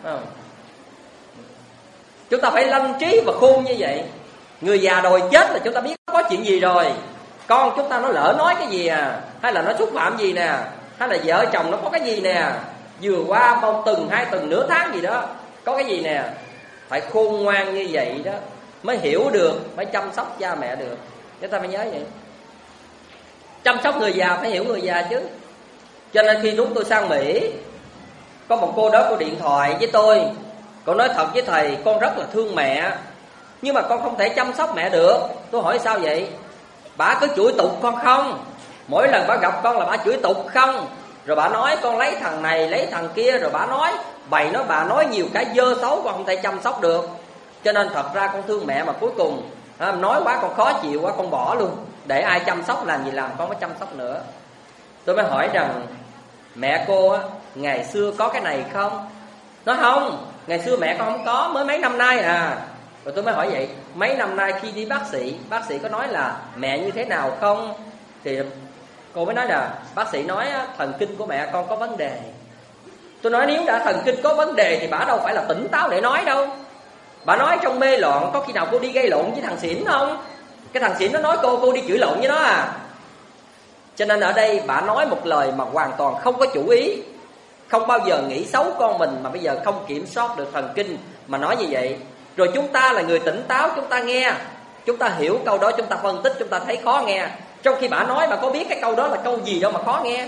Chúng ta phải lanh trí và khôn như vậy. Người già đòi chết là chúng ta biết có chuyện gì rồi. Con chúng ta nó lỡ nói cái gì à, hay là nó xúc phạm gì nè, hay là vợ chồng nó có cái gì nè, vừa qua một tuần, 2 tuần, nửa tháng gì đó, có cái gì nè. Phải khôn ngoan như vậy đó mới hiểu được, mới chăm sóc cha mẹ được. Chúng ta phải nhớ vậy. Chăm sóc người già phải hiểu người già chứ. Cho nên khi chúng tôi sang Mỹ, có một cô đó cô điện thoại với tôi. Cô nói thật với thầy, con rất là thương mẹ, nhưng mà con không thể chăm sóc mẹ được. Tôi hỏi sao vậy? Bà cứ chửi tục con không. Mỗi lần bà gặp con là bà chửi tục không. Rồi bà nói con lấy thằng này lấy thằng kia. Rồi bà nói bày nói bà nói nhiều cái dơ xấu, con không thể chăm sóc được. Cho nên thật ra con thương mẹ, mà cuối cùng nói quá con khó chịu quá, con bỏ luôn. Để ai chăm sóc làm gì làm, con mới chăm sóc nữa. Tôi mới hỏi rằng mẹ cô á, ngày xưa có cái này không? Nói không, ngày xưa mẹ con không có, mới mấy năm nay à. Rồi tôi mới hỏi vậy, mấy năm nay khi đi bác sĩ có nói là mẹ như thế nào không? Thì cô mới nói là bác sĩ nói thần kinh của mẹ con có vấn đề. Tôi nói nếu đã thần kinh có vấn đề thì bà đâu phải là tỉnh táo để nói đâu. Bà nói trong mê loạn, có khi nào cô đi gây lộn với thằng xỉn không? Cái thằng xỉn nó nói cô đi chửi lộn với nó à. Cho nên ở đây bà nói một lời mà hoàn toàn không có chủ ý, không bao giờ nghĩ xấu con mình, mà bây giờ không kiểm soát được thần kinh mà nói như vậy. Rồi chúng ta là người tỉnh táo, chúng ta nghe, chúng ta hiểu câu đó, chúng ta phân tích, chúng ta thấy khó nghe. Trong khi bà nói bà có biết cái câu đó là câu gì đâu mà khó nghe.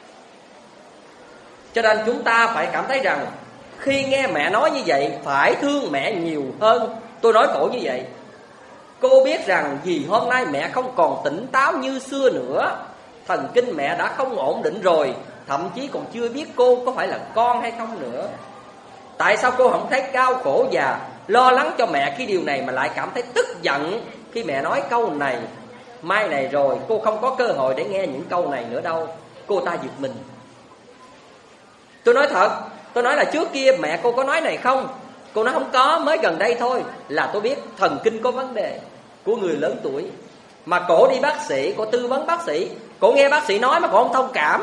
Cho nên chúng ta phải cảm thấy rằng khi nghe mẹ nói như vậy phải thương mẹ nhiều hơn. Tôi nói cổ như vậy. Cô biết rằng vì hôm nay mẹ không còn tỉnh táo như xưa nữa, thần kinh mẹ đã không ổn định rồi, thậm chí còn chưa biết cô có phải là con hay không nữa. Tại sao cô không thấy đau khổ và lo lắng cho mẹ cái điều này, mà lại cảm thấy tức giận khi mẹ nói câu này? Mai này rồi cô không có cơ hội để nghe những câu này nữa đâu. Cô ta giật mình. Tôi nói thật, tôi nói là trước kia mẹ cô có nói này không? Cô nói không có, mới gần đây thôi là tôi biết thần kinh có vấn đề của người lớn tuổi. Mà cổ đi bác sĩ, cổ tư vấn bác sĩ, cổ nghe bác sĩ nói mà cổ không thông cảm.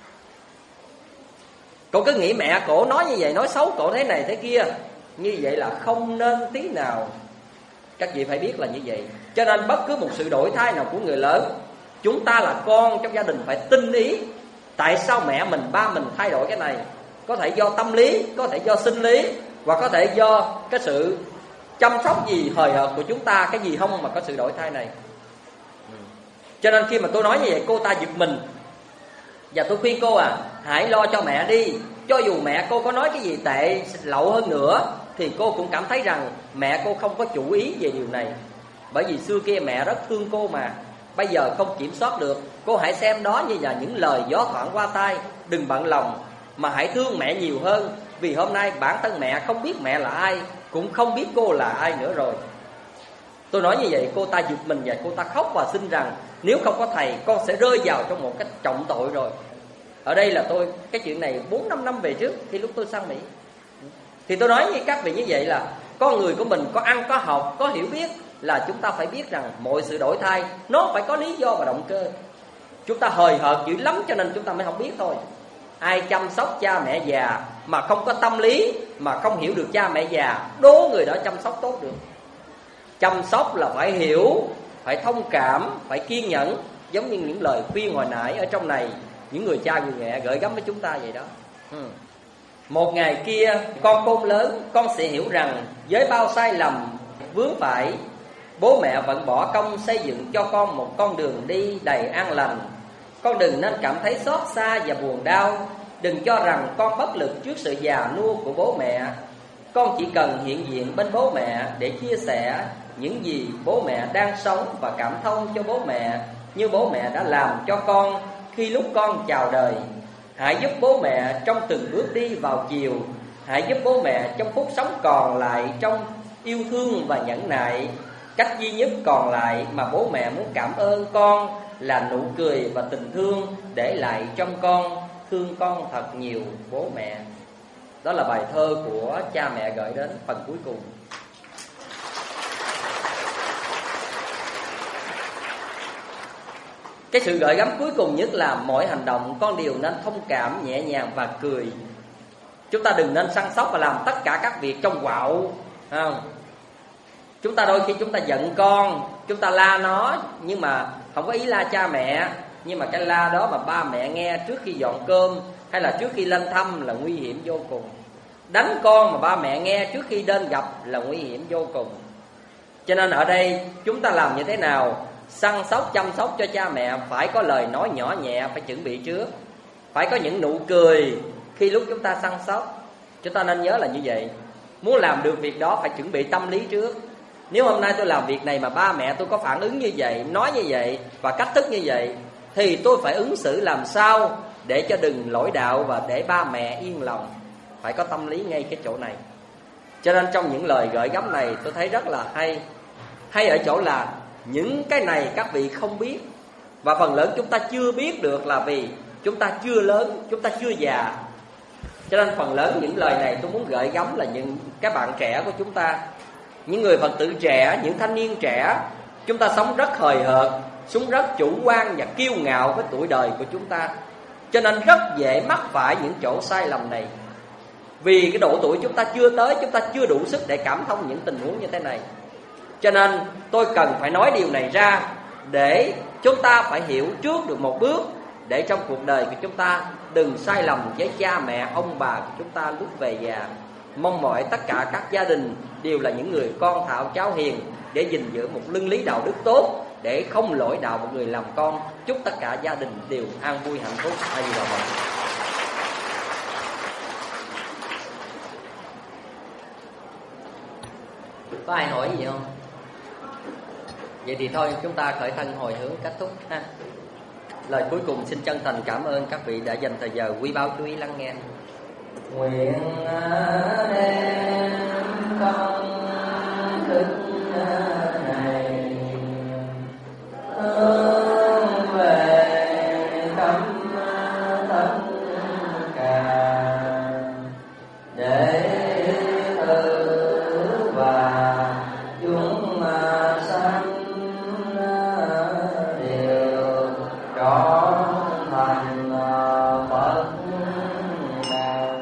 Cổ cứ nghĩ mẹ cổ nói như vậy, nói xấu cổ thế này thế kia. Như vậy là không nên tí nào. Các vị phải biết là như vậy. Cho nên bất cứ một sự đổi thay nào của người lớn, chúng ta là con trong gia đình phải tinh ý. Tại sao mẹ mình, ba mình thay đổi cái này? Có thể do tâm lý, có thể do sinh lý, hoặc có thể do cái sự chăm sóc gì hời hợt của chúng ta, cái gì không mà có sự đổi thay này. Cho nên khi mà tôi nói như vậy, cô ta giật mình. Và tôi khuyên cô hãy lo cho mẹ đi. Cho dù mẹ cô có nói cái gì tệ lậu hơn nữa thì cô cũng cảm thấy rằng mẹ cô không có chủ ý về điều này. Bởi vì xưa kia mẹ rất thương cô mà, bây giờ không kiểm soát được. Cô hãy xem đó như là những lời gió thoảng qua tai, đừng bận lòng, mà hãy thương mẹ nhiều hơn. Vì hôm nay bản thân mẹ không biết mẹ là ai, cũng không biết cô là ai nữa rồi. Tôi nói như vậy, cô ta giật mình và cô ta khóc và xin rằng nếu không có thầy, con sẽ rơi vào trong một cái trọng tội rồi. Ở đây là cái chuyện này 4-5 năm về trước, khi lúc tôi sang Mỹ. Thì tôi nói với các vị như vậy là con người của mình có ăn, có học, có hiểu biết, là chúng ta phải biết rằng mọi sự đổi thay nó phải có lý do và động cơ. Chúng ta hời hợt dữ lắm cho nên chúng ta mới không biết thôi. Ai chăm sóc cha mẹ già mà không có tâm lý, mà không hiểu được cha mẹ già, đố người đó chăm sóc tốt được. Chăm sóc là phải hiểu, phải thông cảm, phải kiên nhẫn. Giống như những lời khuyên hồi nãy ở trong này, những người cha người mẹ gửi gắm với chúng ta vậy đó. Một ngày kia con khôn lớn, con sẽ hiểu rằng với bao sai lầm vướng phải, bố mẹ vẫn bỏ công xây dựng cho con một con đường đi đầy an lành. Con đừng nên cảm thấy xót xa và buồn đau. Đừng cho rằng con bất lực trước sự già nua của bố mẹ. Con chỉ cần hiện diện bên bố mẹ để chia sẻ những gì bố mẹ đang sống, và cảm thông cho bố mẹ như bố mẹ đã làm cho con khi lúc con chào đời. Hãy giúp bố mẹ trong từng bước đi vào chiều. Hãy giúp bố mẹ trong phút sống còn lại trong yêu thương và nhẫn nại. Cách duy nhất còn lại mà bố mẹ muốn cảm ơn con là nụ cười và tình thương để lại trong con. Thương con thật nhiều bố mẹ. Đó là bài thơ của cha mẹ gửi đến phần cuối cùng. Cái sự gợi gắm cuối cùng nhất là mỗi hành động con đều nên thông cảm, nhẹ nhàng và cười. Chúng ta đừng nên săn sóc và làm tất cả các việc trong quạo, không? Chúng ta đôi khi chúng ta giận con, chúng ta la nó, nhưng mà không có ý la cha mẹ. Nhưng mà cái la đó mà ba mẹ nghe trước khi dọn cơm hay là trước khi lên thăm là nguy hiểm vô cùng. Đánh con mà ba mẹ nghe trước khi đến gặp là nguy hiểm vô cùng. Cho nên ở đây chúng ta làm như thế nào? Săn sóc, chăm sóc cho cha mẹ phải có lời nói nhỏ nhẹ, phải chuẩn bị trước. Phải có những nụ cười khi lúc chúng ta săn sóc. Chúng ta nên nhớ là như vậy. Muốn làm được việc đó phải chuẩn bị tâm lý trước. Nếu hôm nay tôi làm việc này mà ba mẹ tôi có phản ứng như vậy, nói như vậy và cách thức như vậy, thì tôi phải ứng xử làm sao để cho đừng lỗi đạo và để ba mẹ yên lòng. Phải có tâm lý ngay cái chỗ này. Cho nên trong những lời gợi gắm này tôi thấy rất là hay. Hay ở chỗ là những cái này các vị không biết. Và phần lớn chúng ta chưa biết được là vì chúng ta chưa lớn, chúng ta chưa già. Cho nên phần lớn những lời này tôi muốn gợi gắm là những các bạn trẻ của chúng ta, những người Phật tử trẻ, những thanh niên trẻ. Chúng ta sống rất hời hợt, sống rất chủ quan và kiêu ngạo với tuổi đời của chúng ta. Cho nên rất dễ mắc phải những chỗ sai lầm này. Vì cái độ tuổi chúng ta chưa tới, chúng ta chưa đủ sức để cảm thông những tình huống như thế này. Cho nên tôi cần phải nói điều này ra để chúng ta phải hiểu trước được một bước, để trong cuộc đời của chúng ta đừng sai lầm với cha mẹ, ông bà của chúng ta lúc về già. Mong mỏi tất cả các gia đình đều là những người con thạo cháu hiền, để gìn giữ một lưng lý đạo đức tốt, để không lỗi đạo một người làm con. Chúc tất cả gia đình đều an vui hạnh phúc. A Di Đà Phật. Có ai hỏi gì không? Vậy thì thôi chúng ta khởi thân hồi hướng kết thúc ha. Lời cuối cùng xin chân thành cảm ơn các vị đã dành thời giờ quý báu chú ý lắng nghe. Nguyện đem công đức này hướng về khắp tất cả để tự và chúng sanh đều trọn thành Phật đạo.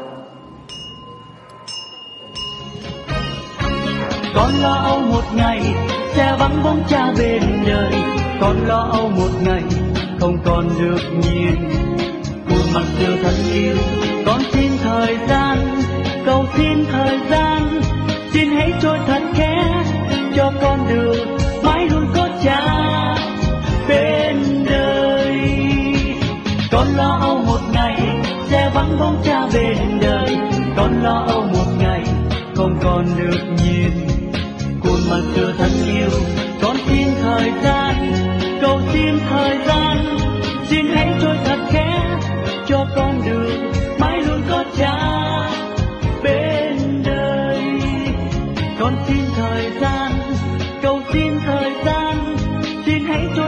Con lo âu một ngày sẽ vắng bóng cha bên đời, con lo âu một ngày không còn được nhìn khuôn mặt yêu thân yêu. Con xin thời gian, cầu xin thời gian, xin hãy trôi thật khẽ cho con được mãi luôn có cha bên đời. Con lo âu một ngày sẽ vắng bóng cha bên đời, con lo âu một ngày không còn được nhìn khuôn mặt yêu thân yêu. Con xin thời gian, cầu xin thời gian, xin hãy trôi thật khẽ cho con được mãi luôn có cha bên đời. Con xin thời gian, cầu xin thời gian, xin hãy trôi